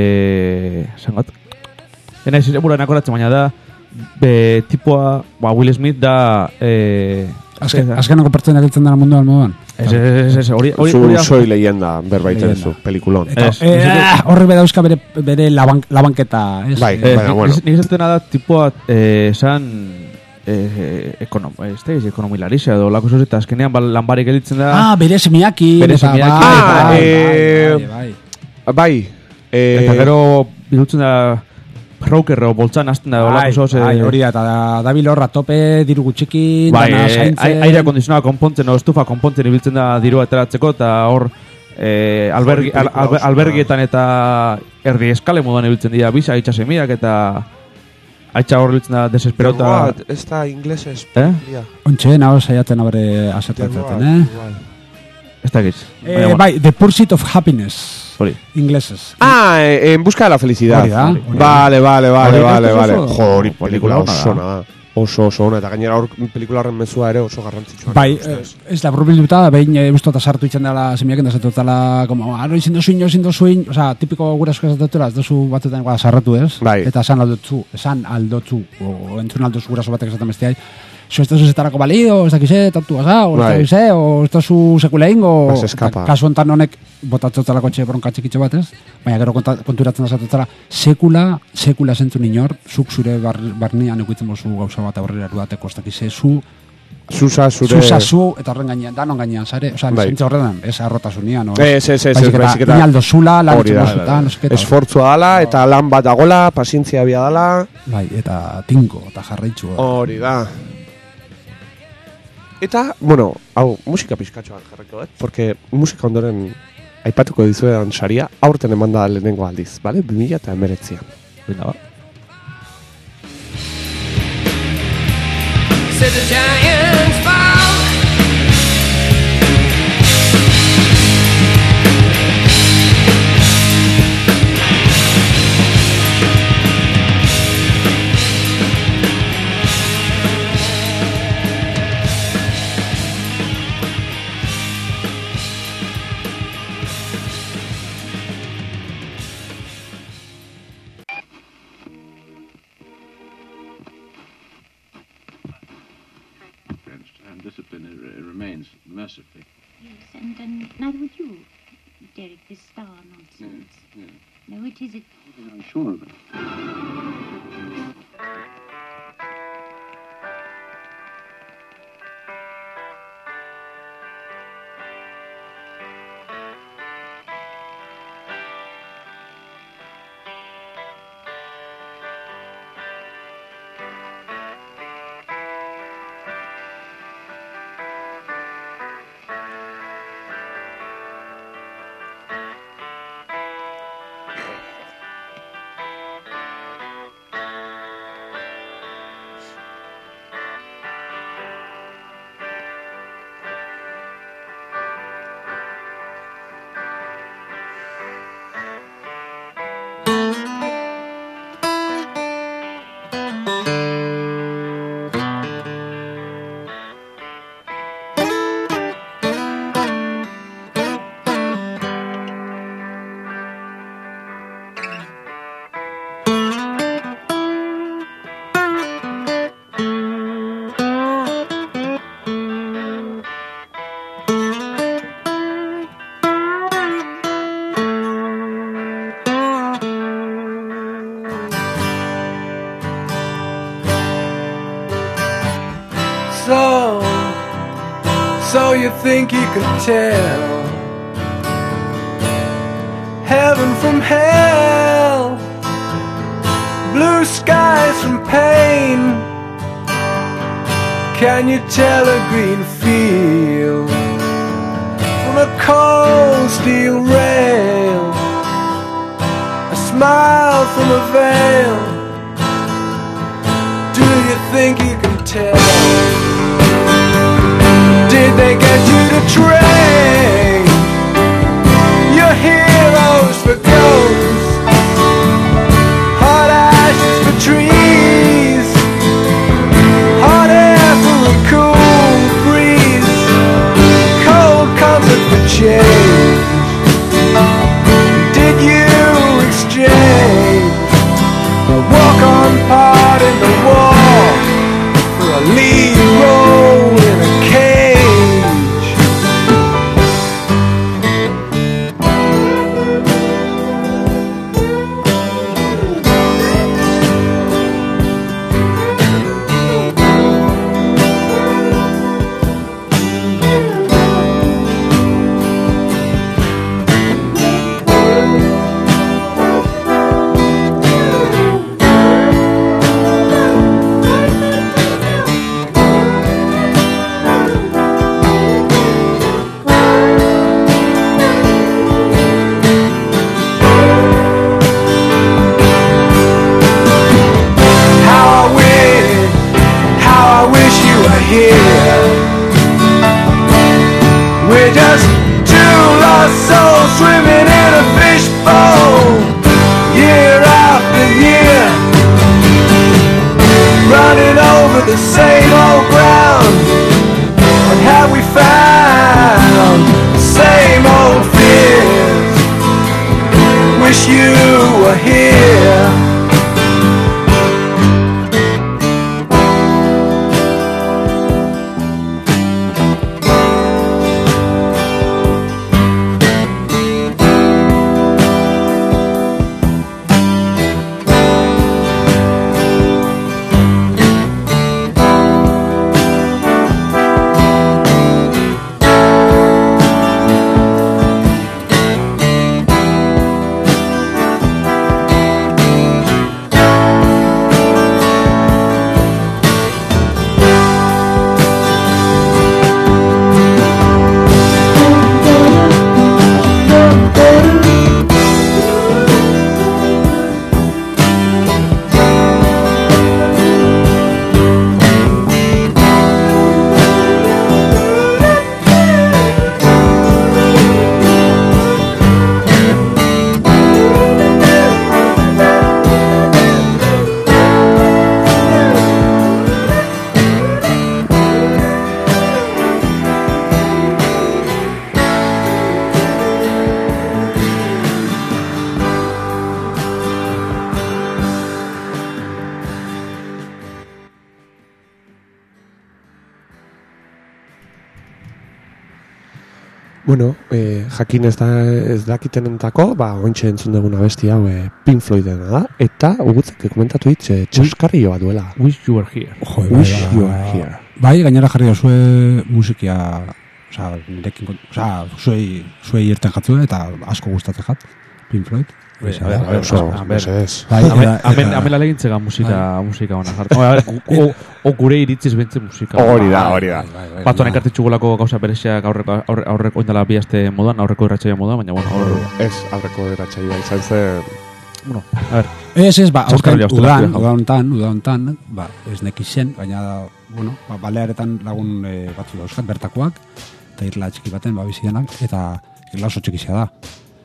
Eh, zangot. Ena izan buruan akoratzen, baina da, be, tipua, ba, Will Smith da, eh, Azken, azkenako pertsona geltzen dara munduan moduan. Ez, ez, ez, hori, hori, Zu hori da- soy leyenda, berbaiten Leyenda. zu, pelikulon. Eta, Ez, eh, ez- ah, horrek bera dauzka bere, bere laban, labanketa. Ez? Bai, Eh, baina, ni- bueno. Nik esatena da, tipua, eh, esan, eh, ekonom, ez da, ekonomilarisea edo lako zuz, eta azkenean ba, lanbarik editzen da. Ah, bere semiaki. Bere eta semiaki, bai, Ah, bai, eh, bai, bai, bai. Bai, eh, Eta gero, bidutzen da, brokerro, boltzan hasten da, Bai, olako zoz, eh, bai, hori da, eta da, dabil horra tope, diru gutxikin, bai, dana eh, zaintzen. ai- aire akondizionala konpontzen, o estufa konpontzen ibiltzen da dirua ateratzeko, eta hor, eh, albergi, al, pelikula albe- oso, albergietan eta erdi eskale moduan ibiltzen dira, bisa aitxa semiak, eta aitxa hor ibiltzen da desesperota. What? Ez da inglesez. Eh? Ontxe, naho saiatzen abere asertatzen, eh? Ez da giz. Eh, bai, The Pursuit of Happiness. Hori. Ingleses. Ah, eh, en busca de la felicidad. Hori da, hori da. Vale, vale, vale, Hori vale, da, vale. oso- Jo, hori pelikula pelikula ona oso da. ona da. Oso oso ona, eta gainera hor pelikula horren mezua ere oso garrantzitsua. Bai, nik eh, ustez. ez da burbilduta, behin e, ustot sartu itzen dela semiak da zatutala, como, aro izin dozuin, izin dozuin, oza, tipiko gurasko ez zatutela, ez dozu batzutan guada sarratu ez, Bai. eta esan aldotzu, esan aldotzu, o entzun aldozu guraso batek esaten besteai, Zo, ez da zetarako balio, ez dakize, tontu basau, ez Bai. dakize, o ez da zu sekula ingo. Ez eskapa. Kasu honetan honek botatzotzalako txe bronka txikitxo bat, ez? Baina gero konta, konturatzen da zatotzala, sekula, sekula zentzun inor, zuk zure bar, barnean eukitzen bozu gauza bat aurrera erudateko, ez dakize, zu, Zuza, zure... Zuza, zu, eta horren gainean, danon gainean, zare? Osa, Bai. zentze horretan, ez arrotasunian, no? Ez, ez, ez, ez, Baizik eta, baizik eta... inaldo zula, lan Hori da, etxeko zuta, no seketa. esfortzua dala, eta lan bat dagola, pazientzia bia dala... Bai, eta tinko, eta jarraitxu. Hori da. Eta, bueno, hau, musika pizkatxoan jarriko, eh? Porque musika ondoren aipatuko dizuedan saria, aurten eman da lehenengo aldiz, bale? bi mila eta emeretzian. Venga, ba. Said the giants fall. And discipline uh, remains mercifully. Yes, and, and neither would you, Derek, this star nonsense. Yeah, yeah. No, it isn't. I'm sure of it. So, so you think you can tell heaven from hell, blue skies from pain? Can you tell a green field from a cold steel rail, a smile from a veil? Do you think you can tell? Did they get you to trade your heroes for ghosts, hot ashes for trees, hot air for a cool breeze, cold comfort for change? Did you exchange a walk-on part in the war for a lead Bueno, eh, jakin ez da ez dakitenentako, ba, ointxe entzun duguna besti hau eh, Pink Floydena da, eta ugutzek komentatu hitz eh, txoskarri joa duela. Wish you were here. Jo, Wish bai, you bai, were here. Bai, gainera jarri dozue musikia, osea, nirekin, osea, zuei, zuei irten jatzu eta asko gustatzen jat, Pink Floyd. A ver, a ver, Oso, a ver. mesedez. Bai, Hemen eta- hemen eta- hemen alegintzega musika musika ona jartzen. A ver, o, o gure iritziz bentze musika. Hori da, hori da. Batuan ekartitxugulako gauza bereziak aurreko aurre, aurreko oindala bi aste moduan, aurreko irratsaia moduan, baina bueno, hor, Ez, aurreko eratxaila izan zen... bueno, a ver, Ez, ez, ba, Txoskarri aurten, jaustu udan, da, udan hontan, udan hontan, ba, ez nekizen, baina, bueno, ba, balearetan lagun e, batzu dauzkat, bertakoak, eta irla txiki baten, ba, bizidanak, eta irla oso txikizia da.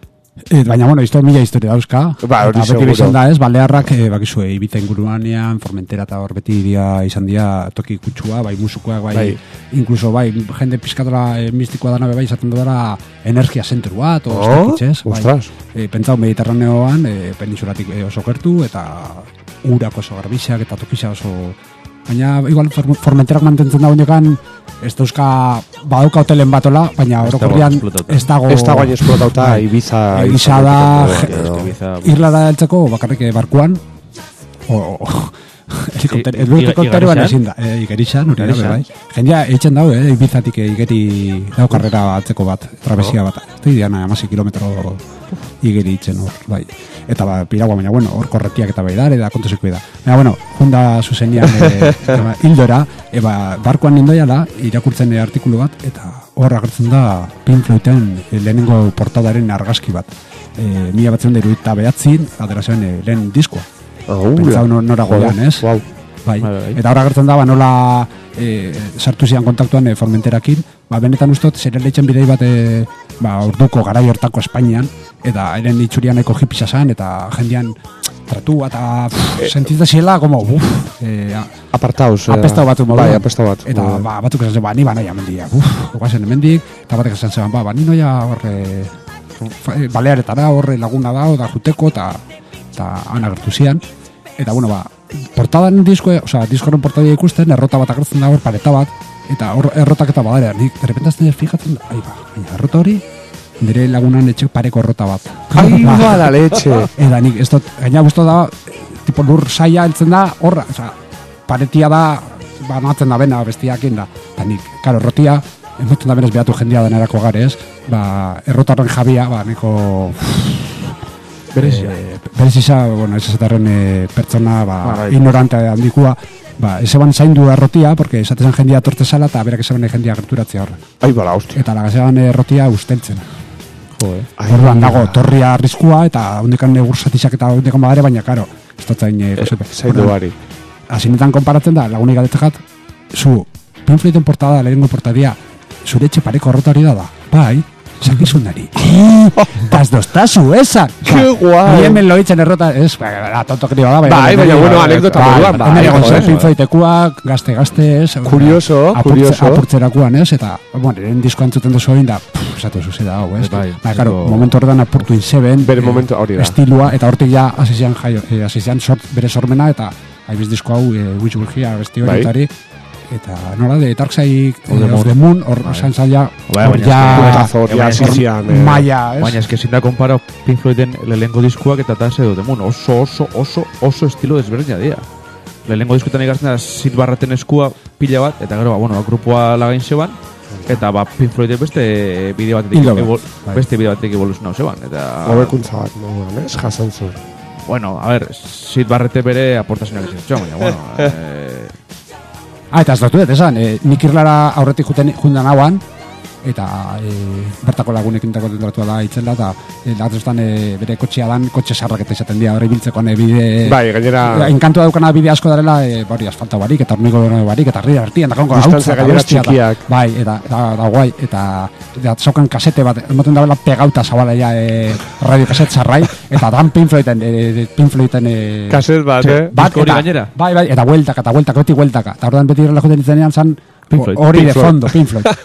E, baina, bueno, izto, mila historia dauzka, Ba, hori eta beti seguro. bizan da ez, balearrak, e, bakizue, Ibiza inguruanean, Formentera eta hor beti dia, izan dia toki kutsua, bai musukoak, bai, Bai. inkluso, bai, jende pizkatola e, mistikoa dana, bai, izaten dara energia zentru bat, o, Oh, ez bai. ostras. E, pentsau Mediterraneoan, e, peninsulatik e, oso gertu, eta urak oso garbisak, eta tokisa oso... Baina, igual, Form- Formenterak mantentzen da jokan, ez dauzka, badauka hotelen batola, baina Ez dago orokorrian esplotatuta. ez dago... Ez da guain esplotauta Bai. Ibiza... Ibiza da, Ibiza- je- edo- Ibiza- Irlara heltzeko bakarrik eh, barkuan, o... o helikopter, I- ez dut i- helikopteroan igarixan? ezin da, e, igerixan, hori da, Igerixan. bai. Jendea eitzen dau, eh, Ibizatik eh, igeri dau karrera atzeko bat, trabesia bat. Ez da diana, amasi kilometro igeri itzen hor, bai. Eta ba, piragua, baina bueno, hor korretiak eta bai da, eta kontuziko da. Baina bueno, junda zuzenian eh, eba, hildora, eba, barkuan nindoiala, irakurtzen eh, artikulu bat, eta hor agertzen da Pink Floyden eh, lehenengo portadaren argazki bat. E, mila batzen da iruita behatzin, atera zen eh, lehen diskoa. Aula. Pentsau no- nora goian, ez? Wow. Bai. Bai, bai. Eta hor agertzen da, ba, nola e, sartu zian kontaktuan e, Formenterakin, ba, benetan ustot, zereletzen bidei bat e, ba, orduko garai hortako Espainian, eta eren itxurian eko hipisa zan, eta jendean tratu eta Eh, sentitzen ziela, como, uf, e, a- Apartaus. eh, apestau batu moduan. Bai, apestau bat. Eta moduan. ba, batuk esan zen, ba, ni banoia mendia, uf, guazen hemendik, eta batek esan zen, ba, ba, ni noia horre, fa- e, balearetara horre laguna da, da juteko, eta eta han agertu zian. Eta, bueno, ba, portadan diskoe, osea, diskoren portadia ikusten, errota bat agertzen da hor, pareta bat, eta hor errotak eta badara, nik, derrepentazten ez fijatzen da, ai, ba, baina errota hori, nire lagunan etxe pareko errota bat. Ai, Ba, ba, la leche. Eta nik, ez dut, gaina guztu da, eh, tipo lur saia heltzen da, horra, osea, paretia da, banatzen da bena bestiakin da. Eta nik, karo, errotia, emoten da benez behatu jendia denerako gare, ez? Ba, errotarren jabia, ba, neko... berezia. Eh, berezisa, bueno, ez esaterren eh, pertsona, ba, Ba, bai. ignorante handikua, ba, ezeban zaindu errotia, porque esatezen jendia torte zala, eta berak ezeban jendia gerturatzea horre. Ai, bala, hostia. Eta lagazeban errotia usteltzen. Jo, eh. Ai, Orduan ba. dago torria arriskua eta hondekan negursatizak eta hondekan badare, baina karo, ez dut zain eh, Josepe. Zaindu Orduan, bari. Hasinetan konparatzen da, lagunik galetzekat, zu, Pink Floyden portada, lehenengo portadia, zure etxe pareko errotari da da, bai, sakizunari. Tas doztazu, esak! Ke guai! Ni hemen loitzen errota, ez, ba, tonto krio da, Bai, baina, bueno, anekdota moduan, bai, Hemen egon joder, zen Pink bai. Floydekuak, gazte-gazte, ez. Kurioso, apurtze- kurioso. Apurtzerakoan, ez, eta, bueno, eren disko entzuten duzu egin da, pff, esatu zuzeda hau, ez. Bai, Baina, karo, oso- momentu horretan apurtu inzeben, Bere momentu hori da. estilua, eta hortik ja, hasizian jaio, eh, hasizian sort, bere sormena, eta haibiz disko hau, eh, Which Will Hear, besti Bai. horietari, eta nola, de Dark Side Of the eh, of Moon. the Moon, hor esan zaila, Bai, hor baina ja, Puntazo, hor ja, baina- hasizian, eh. maia, ez? Baina eske ezin da konpara Pink Floyden lehenengo diskuak eta Dark Side of the Moon. Oso, oso, oso, oso estilo desberdina dira. Lehenengo diskuetan ikasten da Sid Barretten eskua pila bat, eta gero, ba, bueno, ba, grupua lagain zeban, eta ba, Pink Floyden beste bideo batetik, Hildo bat, evol- bai. beste bideo batetik evoluzionau zeban. Eta, Hobekuntza bat, moduan, ez? Jasan zu. bueno, a ver, Sid Barrette bere aportazioak izan zuen, baina, bueno, eh, Ah, eta ez dut dut, esan, e, nik irlara aurretik juten, jundan hauan, eta e, bertako lagunekin kontratua da itzela, eta e, latzostan e, bere kotxea dan, kotxe sarraketa izaten dira, hori biltzeko ne, bide... Bai, gainera... Enkantua daukana bide asko darela, e, hori asfalta barik, eta hormigo barik, eta herri hartian, eta konko Distantzia gainera bestia, eta- txikiak. Bai, eta, eta da guai, eta, eta zaukan kasete bat, ematen dabela pegauta zabala ja, e, radio kaset zarrai, eta dan Pink Floyden, e, Pink Floyden, e, Kaset bat, eh? bat, Disko hori eta, gainera? bai, bai, eta bueltaka, eta bueltaka, beti bueltaka. Eta orduan beti irrela joten ditzenean zan, Pink Floyd. hori Pink de Floyd. fondo, Pink Floyd.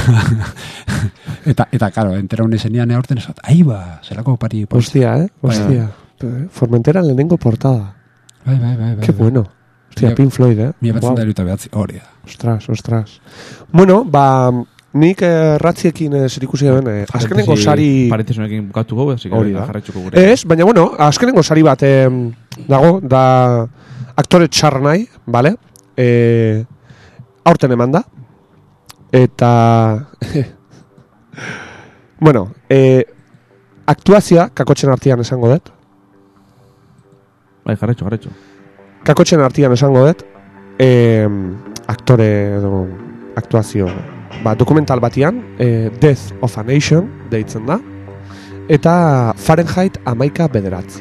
eta, eta, karo, entera honi zenean eorten esat, ahi ba, zelako pari, pues, Hostia, eh? Hostia. Eh, Formentera lehenengo portada. bai, bai, bai, bai. Qué bueno. Hostia, Mira- Pink Floyd, eh? Mila batzen Guau. da iruta behatzi, hori da. Ostras, ostras. Bueno, ba, nik eh, ratziekin eh, zerikusi duen, eh, azkenengo sari... Parentesunekin bukatu gau, así que Hori da. jarraitzuko gure. Ez, baina bueno, azkenengo sari bat eh, dago, da aktore txarra nahi, vale? Eh, aurten eman da. Eta... bueno, eh, aktuazioa kakotxen artean esango dut. Bai, jarraitzu, jarraitzu. Kakotxen artean esango dut. Eh, aktore edo aktuazio ba, dokumental batian, eh, Death of a Nation deitzen da, eta Fahrenheit hamaika bederatzi.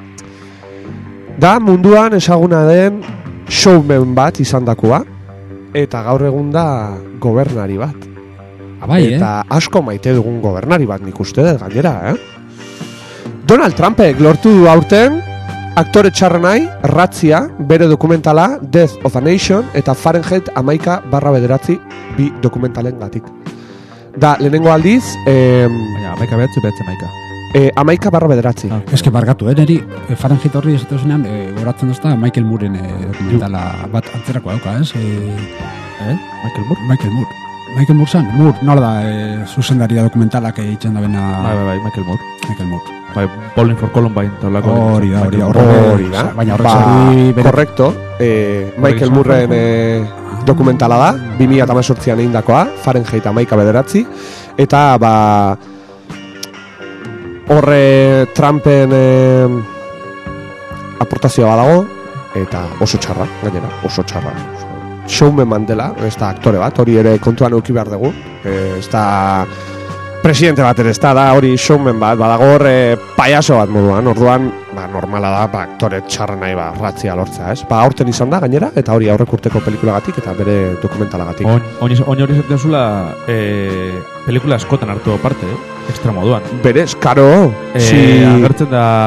Da munduan ezaguna den showman bat izandakoa, eta gaur egun da gobernari bat. Abai, eta eh? asko maite dugun gobernari bat nik uste dut gainera, eh? Donald Trumpek lortu du aurten aktore txarra nahi, ratzia, bere dokumentala, Death of a Nation, eta Fahrenheit hamaika barra bederatzi bi dokumentalen gatik. Da, lehenengo aldiz, eh, Baina, hamaika behatzi, behatzi hamaika. eh, hamaika barra bederatzi. Ah. Ez que bargatu, eh, neri eh, Fahrenheit horri esatu zenean, eh, goratzen dozta Michael Mooren eh, dokumentala bat antzerako dauka, ez? Eh, Eh? Michael Moore? Michael Moore. Michael Moore zan? Moore, nola da, eh, zuzendaria dokumentalak egiten da bena... Bai, bai, bai, Michael Moore. Michael Moore. Bai, Bowling for Columbine, taulako. Hori da, hori da, Hori da. Baina horrez Ba, hori... bere- korrekto, eh, Michael izan Moorren zen. eh, dokumentala da, bi mila hemezortzian egindakoa, Fahrenheit hamaika bederatzi, eta ba horre Trumpen eh, aportazioa badago, eta oso txarra, gainera, oso txarra. Showman Mandela, ez da aktore bat, hori ere kontuan eduki behar dugu, eh, ez da presidente bat ere, ez da, da hori showman bat, badago horre payaso bat moduan, orduan, ba, normala da, ba, aktore txarra nahi, ba, ratzia lortzea, ez? Ba, aurten izan da, gainera, eta hori aurrek urteko pelikulagatik, eta bere dokumentalagatik. Oin oin hori esaten zula, eh, pelikula askotan hartu parte, eh? Extra moduan. Berez, karo, Eh, si... Agertzen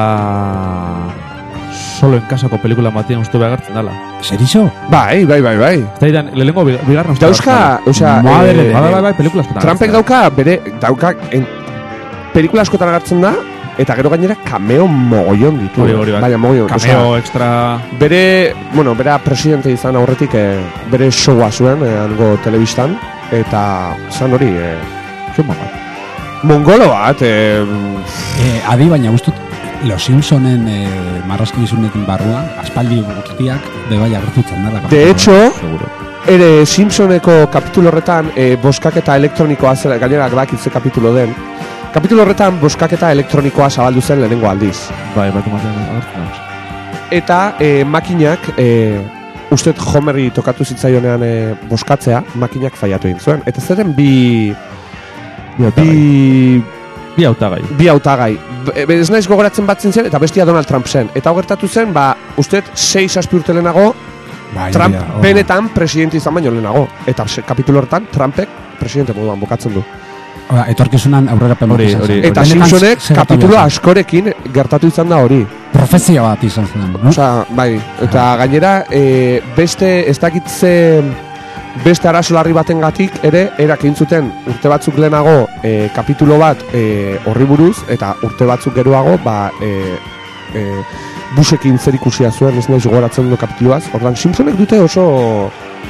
da... Solo en casako pelikula batien uste be agertzen dala. Zer iso? Bai, bai, bai, bai. Ez da idan, lehenengo bigarren uste Dauzka, osea, Madre eh, de Bai, bai, bai, pelikula askotan Trumpek agertzen dauka, bere, dauka, en, pelikula askotan agertzen da, eta gero gainera cameo mogollon ditu. Hori, hori, bai. Baina mogollon, Cameo osea, extra... bere, bueno, bera presidente izan aurretik, eh, bere showa zuen, eh, hango telebistan, eta zan hori, eh, Zuma bat. mongolo bat, eh, Eh, adi, baina guztut, Los Simpsonen eh, marrazki bizunetin barruan, aspaldi guztiak, bebai agertutzen dara. de hecho, Seguro. ere Simpsoneko kapitulo horretan, eh, boskaketa elektronikoa zela, gainera bakitze kapitulo den, kapitulo horretan boskaketa elektronikoa zabaldu zen lehenengo aldiz. Bai, bat ematen agertzen da. Eta eh, makinak, eh, ustet Homerri tokatu zitzaionean eh, boskatzea, makinak faiatu egin zuen. Eta zeren bi... Bi hautagai. Bi, Bi hautagai. bi hautagai. Be- Ez naiz gogoratzen bat zen, eta bestia Donald Trump zen. Eta hau gertatu zen, ba, ustet sei zazpi urte lehenago, Bai, Trump hori da, hori da. benetan presidente izan baino lehenago. Eta se- kapitulo horretan, Trumpek presidente moduan bukatzen du. Oda, etorkizunan aurrera Hori, hori. Eta Benetan Simpsonek zer gertatu kapitulo behar zen? askorekin gertatu izan da hori. Profezia bat izan zen, no? Osea, bai, eta gainera e, beste ez dakit ze beste arazo larri batengatik ere erak egin zuten urte batzuk lehenago e, kapitulo bat e, horri buruz eta urte batzuk geroago ba e, e, Bushekin zer ikusia zuen, ez naiz gogoratzen du kapituluaz. Ordan Simpsonek dute oso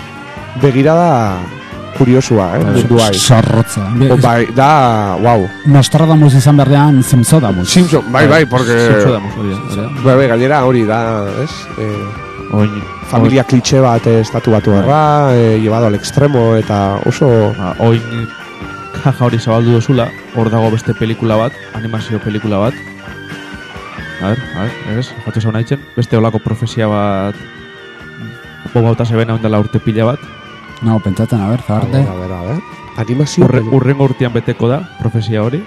begirada kuriosua, eh, munduai. Zorrotza. O, bai, da, wow. Nostradamus izan berdean Simpsodamus. Simpson, bai, bai, porque Simpsonamos, hori da, hori da. bai, bai, gainera hori da, ez? Eh, Oin... familia klitxe bat eh, estatu batu erra, eh, llevado al extremo, eta oso... Ba, oin kaja hori zabaldu dozula, hor dago beste pelikula bat, animazio pelikula bat. A ber, a ber, ez, jatu zauna itzen, beste olako profesia bat, bobauta zebena ondela urte pila bat, No, pentsatzen, a ber, A zabarte. ver, a ver, a ver. Animazio... Urre, peli- urrengo urtean beteko da, profesia hori.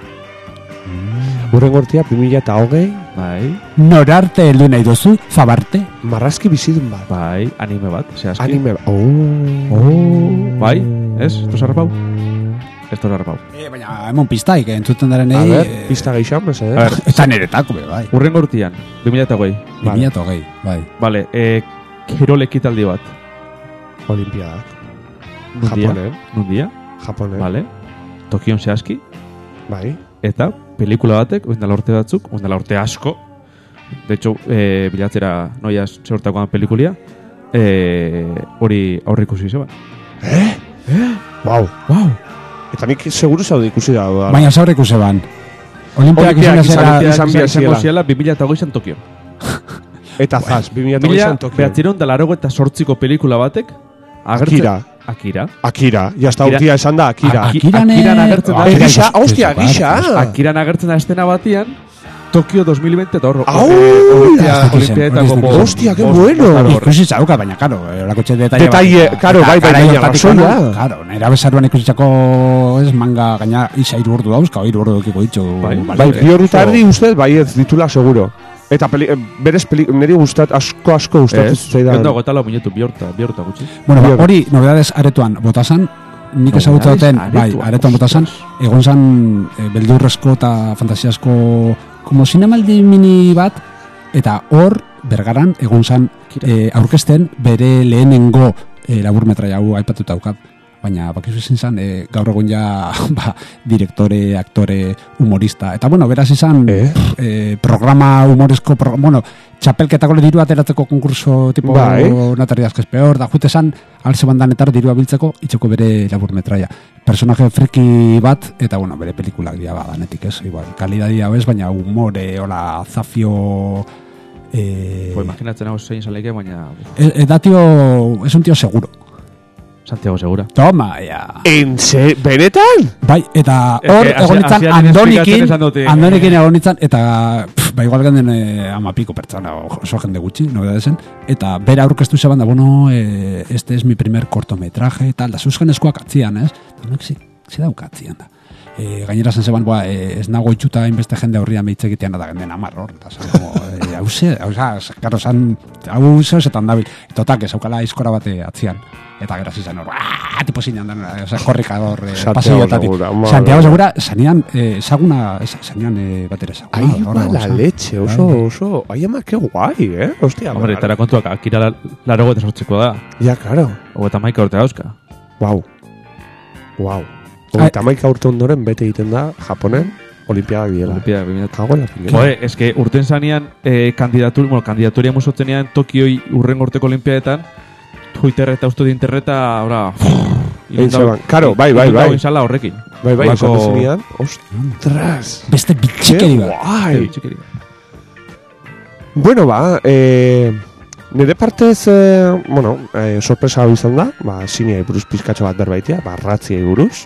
Urrengo urtea, bi mila eta hogei, Bai, Norarte heldu nahi duzu, zabarte. marrazki bizidun bat. bai, anime bat, zehazki. Anime... Oh... Oh. Bai, ez, esto zarrapau? Esto zarrapau. Eh, baina, emon piztaik, eh, entzuten daren A egin. ver, pista gehiago, ez, A eh? ber, Eta niretako, be, bai. urrengo urtean, bi mila eta hogei. bi mila eta hogei, bai. Vale, eh, kirol ekitaldi bat. Olimpiadak. Nundia, Japonen. nundia, Japonen. vale. Tokion zehazki. Bai. Eta pelikula batek, oindala urte batzuk, oindala urte asko, de hecho, eh, bilatzera noia zehortakoan pelikulia, eh, hori aurre ikusi zeba. Wow. Wow! Eta nik seguru zaude ikusi da. Baina zaur ikusi ban. Olimpiak izan Olimpiak zera... izan- izan izango biziela. ziela bi mila hogeian Tokio. Eta zaz, bi mila Mila hogeian Tokio. behatziron da laro eta sortziko pelikula batek agertzen... Akira. Akira. Akira, jazta Akira. urtia esan da, Akira. Aki- Akirane- Akiran agertzen da. Eh, Akira gisa, ikusi- hostia, ikusi- gisa. Akiran agertzen da estena batian, Tokio dos mil veinte eta horro. Au! Olimpia- Hori Olimpiadetako ez dakit. bost- Hostia, qué bost- bueno. bost- bost- Ikusi zauka, baina, karo, olako txe detalle Detalle, bat. karo, Eta bai, bai, garai baina hortatik razoia. ona, Karo, nera bezaruan ikusitxako ez manga, gaina isa hiru ordu dauzka, hiru ordu dukiko ditxo. Bai. Bai, bi hor eta erdi ustez, bai ez ditula seguro. Eta peli, eh, berez peli, niri gustat, asko asko gustatu Ez, zitzaidan. Endo gota lau minutu, bi horta, bi horta gutxi. Bueno, ba, Bien. hori, novedades aretuan botasan, nik ezagutza Novedades duten, bai, aretoan, aretuan botasan, egon zan e, beldurrezko eta fantasiasko, como zinemaldi mini bat, eta hor, bergaran, egon zan e, aurkezten bere lehenengo e, laburmetraia hau aipatuta daukat. Baina, bakizu ezin zan, e, gaur egun ja, ba, direktore, aktore, humorista. Eta, bueno, beraz izan, Eh? e, programa humorezko, pro, bueno, txapelketako diru ateratzeko konkurso tipo Bai. Natari Azkez peor, da jute esan, alze bandanetar dirua biltzeko, itxeko bere laburmetraia. Personaje friki bat, eta, bueno, bere pelikulak dira badanetik, ez? Igual, kalidadia bez, baina humore, hola, zafio... Eh, Pues imaginatzen hau zein zaleike, baina... e, e, da tío, es un tío seguro. Santiago Segura. Toma, ya. En se, benetan? Bai, eta Ez hor que hasi- egon nintzen hasiaren esplikatzen Andonikin, esan dute, Andonikin egon nintzen, eta pff, ba igual ganden eh, ama piko pertsona, o- oso jende gutxi, nobedadesen, eta bera aurkeztu zeban da, bueno, eh, este es mi primer cortometraje, tal, da zuzgen eskuak atzian, ez? Da, no, zi, zi dauka atzian da. E, gainera zen zeban, boa, e, ez nago itxuta inbeste jende horrian behitze egitean da genden amar hor, eta zan, como, e, hau ze, hau ze, karo, zan, hau ze, zetan dabil, eta otak, ez aukala izkora bate atzian, eta gero zizan hor, aaa, tipo zinean dan, oza, korrikador, e, Santiago pasillotatik. Segura, madre Santiago mía. Segura, zanean, eh, ezaguna, ez- zanean e, batera ezaguna. Ai, horra, mala oza. leche, oso, Bai. oso. Ai, ama, que guai, eh? Hostia, Hombre, vale. eta kontuak, Akira la- laro eta sortziko da. Ja, claro. Hogeta maika urte dauzka. Guau. Guau. Hogeita maika urte ondoren bete egiten da, Japonen, olimpiadak diela. Olimpia, bi mila Kago la pinela. Joe, eske urten zanean, eh, kandidatur, bueno, kandidaturia musotzenean Tokioi urren gorteko olimpiadetan, Twitter eta usto de interneta, ora... Egin zeban. Karo, bai, bai, bai. Insala horrekin. Bai, bai, Olako- esaten zinean. Ostras. Beste bitxikeri Ke bat. guai. Txikeri. Bueno, ba, eh, nire partez, eh, bueno, eh, sorpresa hau izan da, ba, zineai buruz pizkatxo bat berbaitia, ba, ratziei buruz.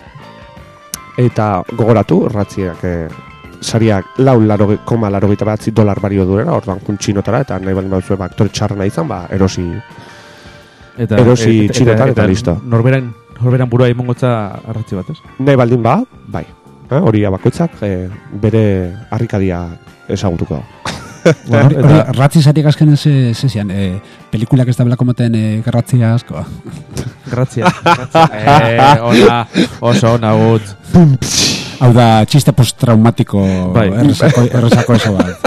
Eta gogoratu, ratziak, eh, sariak lau laro, koma laro gita batzi dolar bario duela, orduan kuntxinotara, eta nahi baldin baduzu, ba, aktore txarrena izan, ba, erosi. Eta, Erosi eta- txinetan eta eta listo. Norberan, norberan burua imongotza arratzi bat, ez? Nahi baldin ba, bai. Eh, hori bakoitzak eh, bere harrikadia ezagutuko. Bueno, hori, hori, ratzi zariak azken ze, ze zian, e, pelikulak ez da belako maten e, garratzia asko. Gratzia. Gratzia. eh, ona, oso ona gut. Hau da, txiste postraumatiko Bai. errezako, errezako eso bat.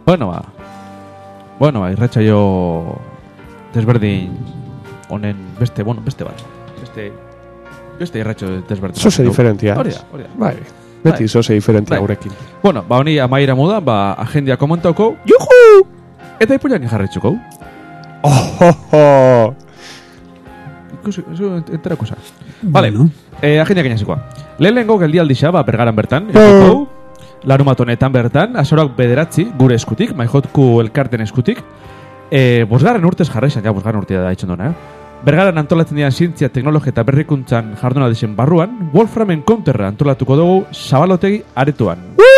Bueno, ba. Bueno, ba, irratsaio desberdin honen beste, bueno, beste bat. Beste beste irratsaio desberdin. Zose diferentia. Hori da, hori da. Bai. Beti Bai. zose diferentia Bai. gurekin. Bueno, ba honi amaira modan, ba agendia komentauko. Juhu! Eta ipuñak jarretzuko. Oh, oh, oh. Ikusi, eso entera cosa. Vale, Bueno. eh, agendia gainazikoa. Lehenengo geldialdi xa, ba, bergaran bertan. Oh. Epoko, larumat honetan bertan, azorak bederatzi, gure eskutik, maijotku elkarten eskutik. Eh, bosgarren urtez jarra izan, ja, bosgarren urtea da itxon duna, eh? Bergaran antolatzen dian zientzia, teknologia eta berrikuntzan jarduna dizen barruan, Wolframen counterra antolatuko dugu Zabalotegi aretuan.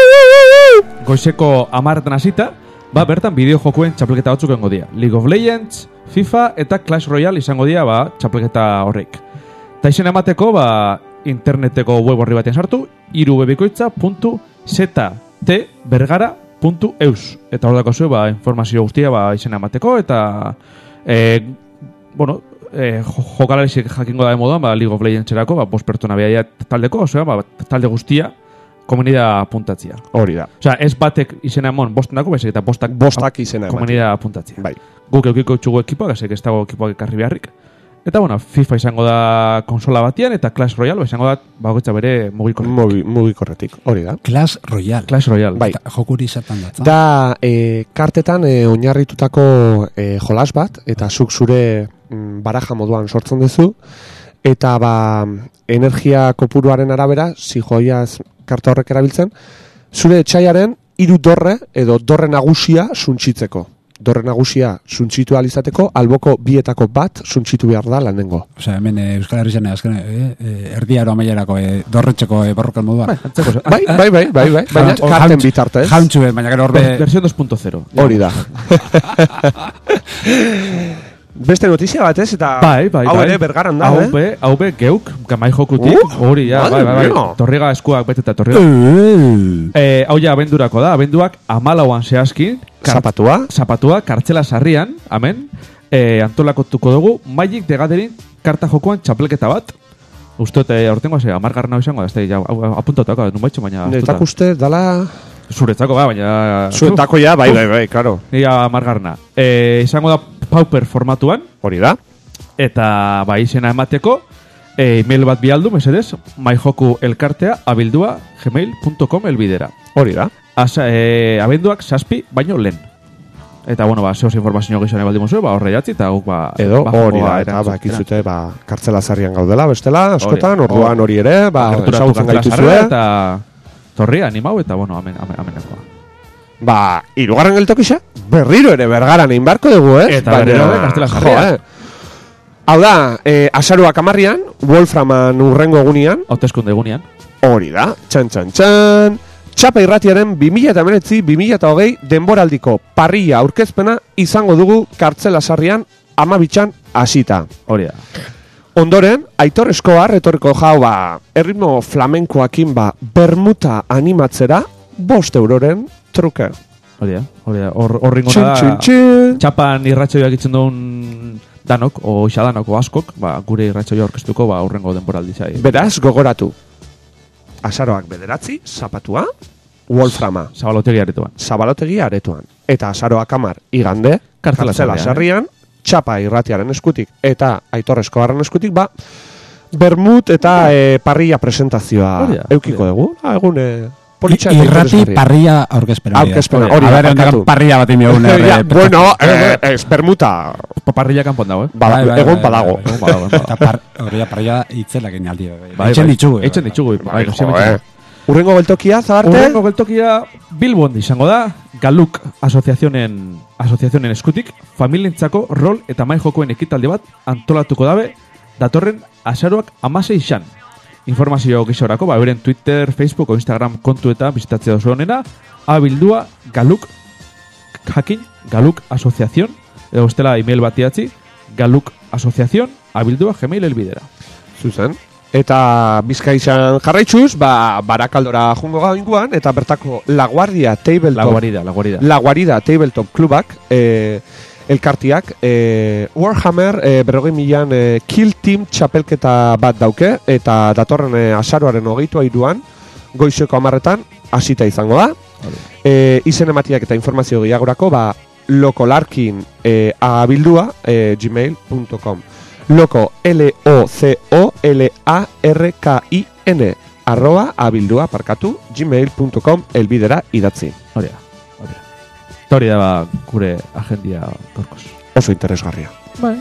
Goizeko amarretan hasita, ba, bertan bideo jokuen txapelketa batzuk egongo dira. League of Legends, FIFA eta Clash Royale izango dira, ba, txapelketa horrek. Ta izen emateko, ba, interneteko web horri batean sartu, irubebikoitza puntu ztbergara puntu eus. Eta hor dako zuen, ba, informazio guztia, ba, izen emateko, eta, e, bueno, e, jokalarizik jakingo da moduan, ba, League of Legendserako, ba, bost pertsona behar taldeko, osea, ba, talde guztia, komunida apuntatzia. Hori da. Osea, ez batek izena emon bostendako, baizik eta bostak, Bostak izena ematen. komunida apuntatzia. Bai. Guk eukiko txugu ekipoak, ezek ez dago ekipoak ekarri beharrik. Eta, bueno, FIFA izango da konsola batian, eta Clash Royale ba, izango da bagoitza bere mugikorretik. Mugi, mugikorretik, hori da. Clash Royale. Clash Royale. Bai. Eta jokuri zertan datza. Da, e, kartetan e, oinarritutako e, jolas bat, eta zuk zure mm, baraja moduan sortzen duzu, eta ba, energia kopuruaren arabera, zijoiaz karta horrek erabiltzen, zure etxaiaren hiru dorre edo dorre nagusia suntsitzeko. Dorre nagusia suntsitu alizateko, alboko bietako bat suntsitu behar da lanengo. Osea, hemen e, Euskal Herrian azken e, e, erdiaro amaierako e, dorretxeko e, borrokan moduan. Bai, antzeko, Bai, bai, bai, bai, bai, baina Jauntxu- karten bitartez. Jauntxu, bet, baina gero Be, orbe... versión dos punto cero. Hori da. Beste notizia batez, eta Bai, bai, hau bai. ere bergaran da, Hau eh? be, hau be, geuk, gamai jokutik, Uh, hori, ja, bai, madre bai, bai, mia. torriga eskuak beteta torriga. Eh, hau ja, abendurako da, abenduak amalauan zehazkin, kar- Zapatua. zapatua, kartzela sarrian, amen, eh, antolakotuko dugu, Magic the Gathering karta jokoan txapelketa bat. Uste, eh, aurtengoa ze, amargarren hau izango, ez da, ja, apuntatuako, nun baitxo, baina... Netak uste, dala... Zuretzako, ba, baina... Zuetako ja, bai, bai, bai, claro. Nia amargarna. Eh, izango da Pauper formatuan, Hori da. eta ba, izena emateko, e, email bat bialdu, mesedez, maijoku elkartea abildua gmail punto com elbidera. Hori da. Asa, e, abenduak zazpi, baino lehen. Eta, bueno, ba, zehoz informazio gehiago baldin mozue, ba, horre jatzi, eta guk, ba... Edo, ba, hori jokoa da, eta erantzutera. bakizute, ba, kartzela zarrian gaudela, bestela, askotan, Hori, orduan hori ere, ba, Gerturatu ezagutzen kartela gaituzue. sarrera, eta torri animau, eta, bueno, amen, amen, amenakoa. Ba, irugarren geltokixa, berriro ere bergaran egin barko dugu, eh? Eta berriro ere kartzela sarrian. Hau da, eh, azaruak amarrian, Wolframan urrengo egunean, Hauteskunde egunean. hori da, txan, txan, txan, Txapa irratiaren bi mila hemeretzi bi mila hogei denboraldiko parrilla aurkezpena izango dugu kartzela sarrian amabitxan hasita. Hori da. Ondoren, Aitor Eskobar etorriko jau, ba, erritmo flamenkoakin, ba, bermuta animatzera, bost euroren truke. Hori da. Hori da. Hor, horringo Txin, da... txin, txin. Txapan irratxoiak itzen duen danok, o isa danok, o askok, ba, gure irratxoia orkestuko, ba, urrengo denboraldi zai. Beraz, gogoratu. Azaroak bederatzi, zapatua, Wolframa, Zabalotegi aretuan. Zabalotegi aretoan. Eta azaroak amar, igande, Kartzela kartzela sarrian, sarrian, txapa irratiaren eskutik, eta Aitor Eskobarren eskutik, ba, bermut eta e, parrilla presentazioa Hori da, eukiko hori da. dugu. Ah, egun, e, politxa eta Irrati interesgarria. parrilla aurkezpena. Aurkezpena, hori hori da, da. A ber, barkatu. ondakan parrilla bat imiogun. Ja, bueno, eh, ez bermuta, Paparrilla kanpon dago, eh? ba, Bai, bai, egon bai, badago. bai, Egon badago, egon badago. Eta par, hori da, parrilla itzelak egin aldi. Bai, Bai, Eitzen bai. ditugu. eh. Eitzen ditugu. Bai, jo, siempre eh. Urrengo geltokia, zabarte? Urrengo geltokia Bilbon izango da, Galuk asociazionen, asociazionen eskutik, familientzako rol eta mai jokoen ekitaldi bat antolatuko dabe, datorren azaroak amasei xan. Informazio gizorako, ba, euren Twitter, Facebook o Instagram kontu eta bizitatzea dozu honena, abildua Galuk jakin, Galuk asociazion, edo estela email bat idatzi, Galuk asociazion, abildua gmail elbidera. Zuzen. Eta Bizkaixan jarraitzuz, ba, Barakaldora jungo gainguan, eta bertako La Guardia Tabletop... La guarida, la guarida. La Guarida Tabletop Klubak, eh, elkartiak, eh, Warhammer eh, berrogei milan eh, Kill Team txapelketa bat dauke, eta datorren eh, azaroaren hogeitu airuan, goizeko amarretan, hasita izango da. E, izen ematiak eta informazio gehiagorako, ba, locolarkin e, abildua e, gmail punto com. Loco, L-O-C-O-L-A-R-K-I-N arroba abildua parkatu gmail punto com elbidera idatzi. Hori da, hori da. Eta hori da ba, gure agendia gorkoz. Oso interesgarria. Bai.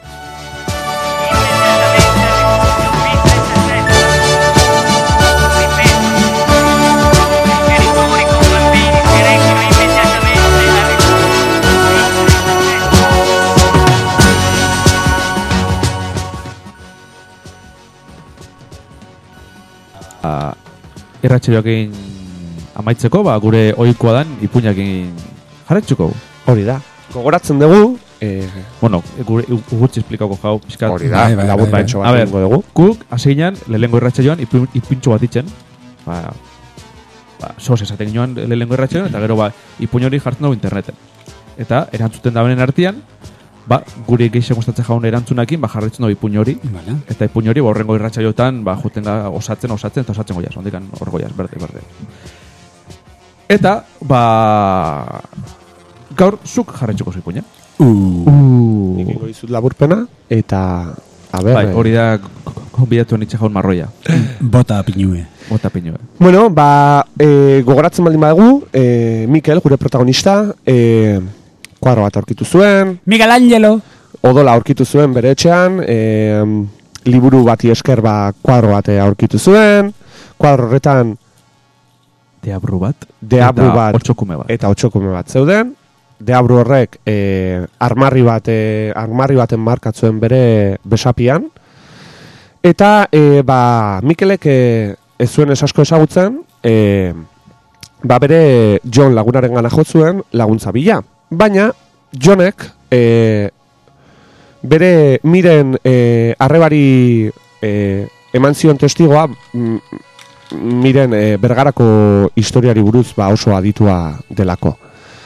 Irratsaioekin amaitzeko, ba, gure ohikoa dan ipuinakin jarretxuko. Hori da. Gogoratzen dugu, eh, bueno, gure ugutzi esplikako jau, pixkat. hori da, Bai, bai, labur bai, baitxo A bat ber, egingo dugu. guk, hasi ginen, lehengo irratsaioan, ipu- ipuintxo bat itzen. Ba, ba, sos esaten ginoan lehengo irratsaioan, eta gero ba, ipuin hori jartzen dugu interneten. Eta, erantzuten da benen artean, ba, gure geixen gustatzen jaun erantzunakin, ba, jarretzen dugu ipuin hori. Vale. Eta ipuin hori, ba, horrengo irratsaioetan, ba, juten da osatzen, osatzen, eta osatzen goiaz, ondikan hor goiaz, berde, berde. Eta, ba, gaur, zuk jarretxuko zu ipuina. Uh, Nik ingo dizut laburpena, eta, a ber... Bai, eh, hori da, konbidatu nitxe jaun marroia. bota pinue. Bota pinua. Bueno, ba, e, gogoratzen baldin badugu, e, Mikel, gure protagonista, e, kuadro bat aurkitu zuen, Miguel Angelo. odola aurkitu zuen bere etxean, e, liburu bati esker ba, kuadro bat aurkitu zuen, kuadro horretan Deabru bat. deabru eta bat otsokume bat. eta otsokume bat zeuden, deabru horrek e, armarri bat, e, armarri baten markatzuen bere besapian, eta e, ba, Mikelek e, ez zuen esasko ezagutzen, e, ba bere John lagunaren gana jotzuen laguntza bila. Baina, Johnek e, bere miren e, arrebari e, eman zion testigoa, m, miren e, bergarako historiari buruz ba oso aditua delako.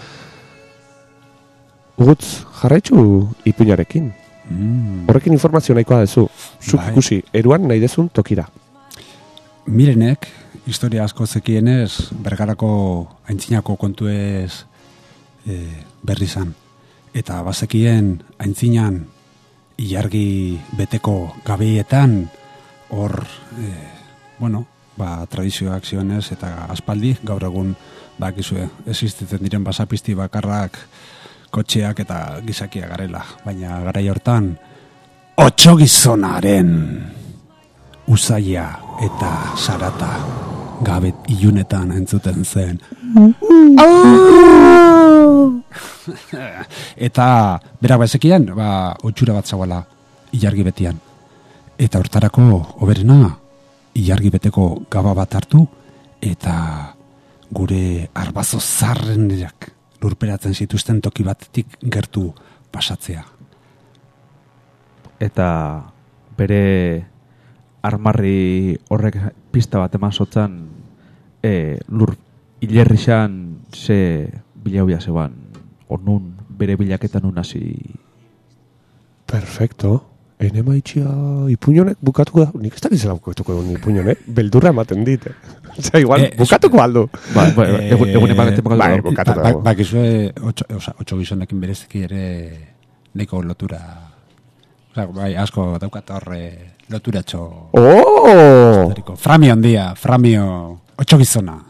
Gutz, jarraitzu ipuinarekin. Mm. Horrekin informazio nahikoa dezu. Zuk Bai. ikusi, eruan nahi dezun tokira. Mirenek, historia asko zekienez, bergarako aintzinako kontuez e, berri zan. Eta bazekien aintzinan ilargi beteko gabeietan hor, e, bueno, ba, tradizioak zionez eta aspaldi gaur egun bakizue existitzen diren basapisti bakarrak kotxeak eta gizakia garela. Baina garai hortan otso gizonaren usaia eta sarata gabet ilunetan entzuten zen. Eta berak bazekian, ba, otxura bat zauala ilargi betian. Eta hortarako oberena ilargi beteko gaba bat hartu eta gure arbazo zarrenak lurperatzen zituzten toki batetik gertu pasatzea. Eta bere armarri horrek pista bat eman sotzan e, lur hilerrixan ze bilaubia zeban onun bere bilaketan nun hasi. Perfecto. Ene maitxia ipuñonek bukatuko da. Nik ez dakizela bukatuko da ipuñonek. Beldurra ematen dit. Osa, igual, Eh, bukatuko aldo. Ba, ba, egun egun ematen bukatu bai, da. bukatuko Ba, dago. bakizue otso, oza, otso gizonekin bereziki ere neko lotura. Oza, bai, asko daukat horre loturatxo. Oh! Historiko. Framio handia, framio otso gizona.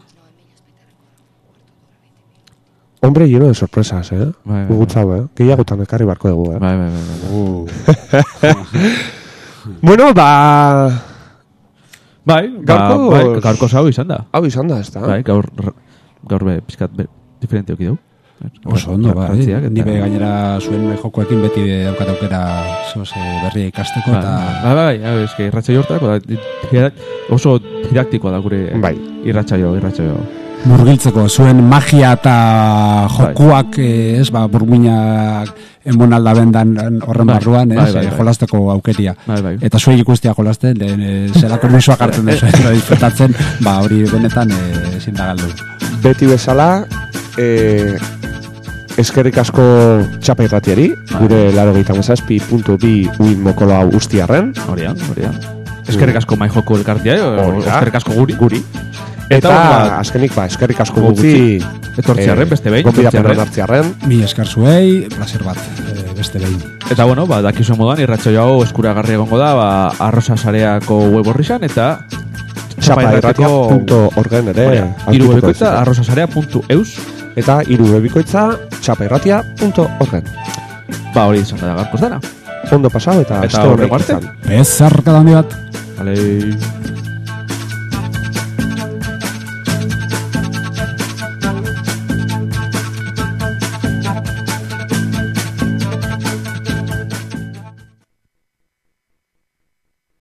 Hombre lleno de sorpresas, eh? Bai, bai, Gugutzau, eh? Gehiagotan ekarri barko dugu, eh? Bai, bai, bai, bai. Bueno, ba... Bai, Gaurko- ba, bai, gaurko zau izan da. Hau izan da, ez da? Bai, gaur, gaur be, pizkat be, diferente oki dugu. Oso ondo, bai. Frantziak eta- Nibe gainera zuen jokoekin beti daukat aukera zoze berria ikasteko Bai, eta... bai, bai, bai, eske irratsaio hortarako da, dira- oso didaktikoa da gure Bai. irratsaio, irratsaio. Murgiltzeko zuen magia eta Bai. jokuak, eh, ez, ba, burmuinak enbon alda bendan horren Bai, barruan, ez, bai, bai, eh, bai. jolasteko aukeria. Bai, bai. Eta zuei ikustia jolasten, lehen, eh, zelako luizuak hartzen duzu, eta disfrutatzen, ba, hori benetan eh, ezin da galdu. Beti bezala, eh, eskerrik asko txapa irratiari, gure laro gehieta mazazpi puntu bi uin mokolo hau ustiarren. Horian, horian. Eskerrik asko mai joko elkartia, eh? Hori da. Eskerrik asko guri. Guri. Eta, bueno, azkenik, ba, eskerrik asko Gu gutzi. Etortziarren, beste behin, Gonbidapenan etortziarren. hartziarren. Mi esker zuei, placer bat, eh, beste behin. Eta bueno, ba, dakizuen moduan, irratxo hau eskuragarri egongo da, ba, arrosa sareako web horrizan, eta txapairratia punto orgen ere. Iru aurkituko bebikoitza, duzue. arrosasarea puntu eus. Eta iru bebikoitza txapairratia punto orgen. Ba, hori izan da gaurkoz dana. Ondo pasau eta Eta aste horrengo honek arte. izan. Bezarka da handi bat. Vale.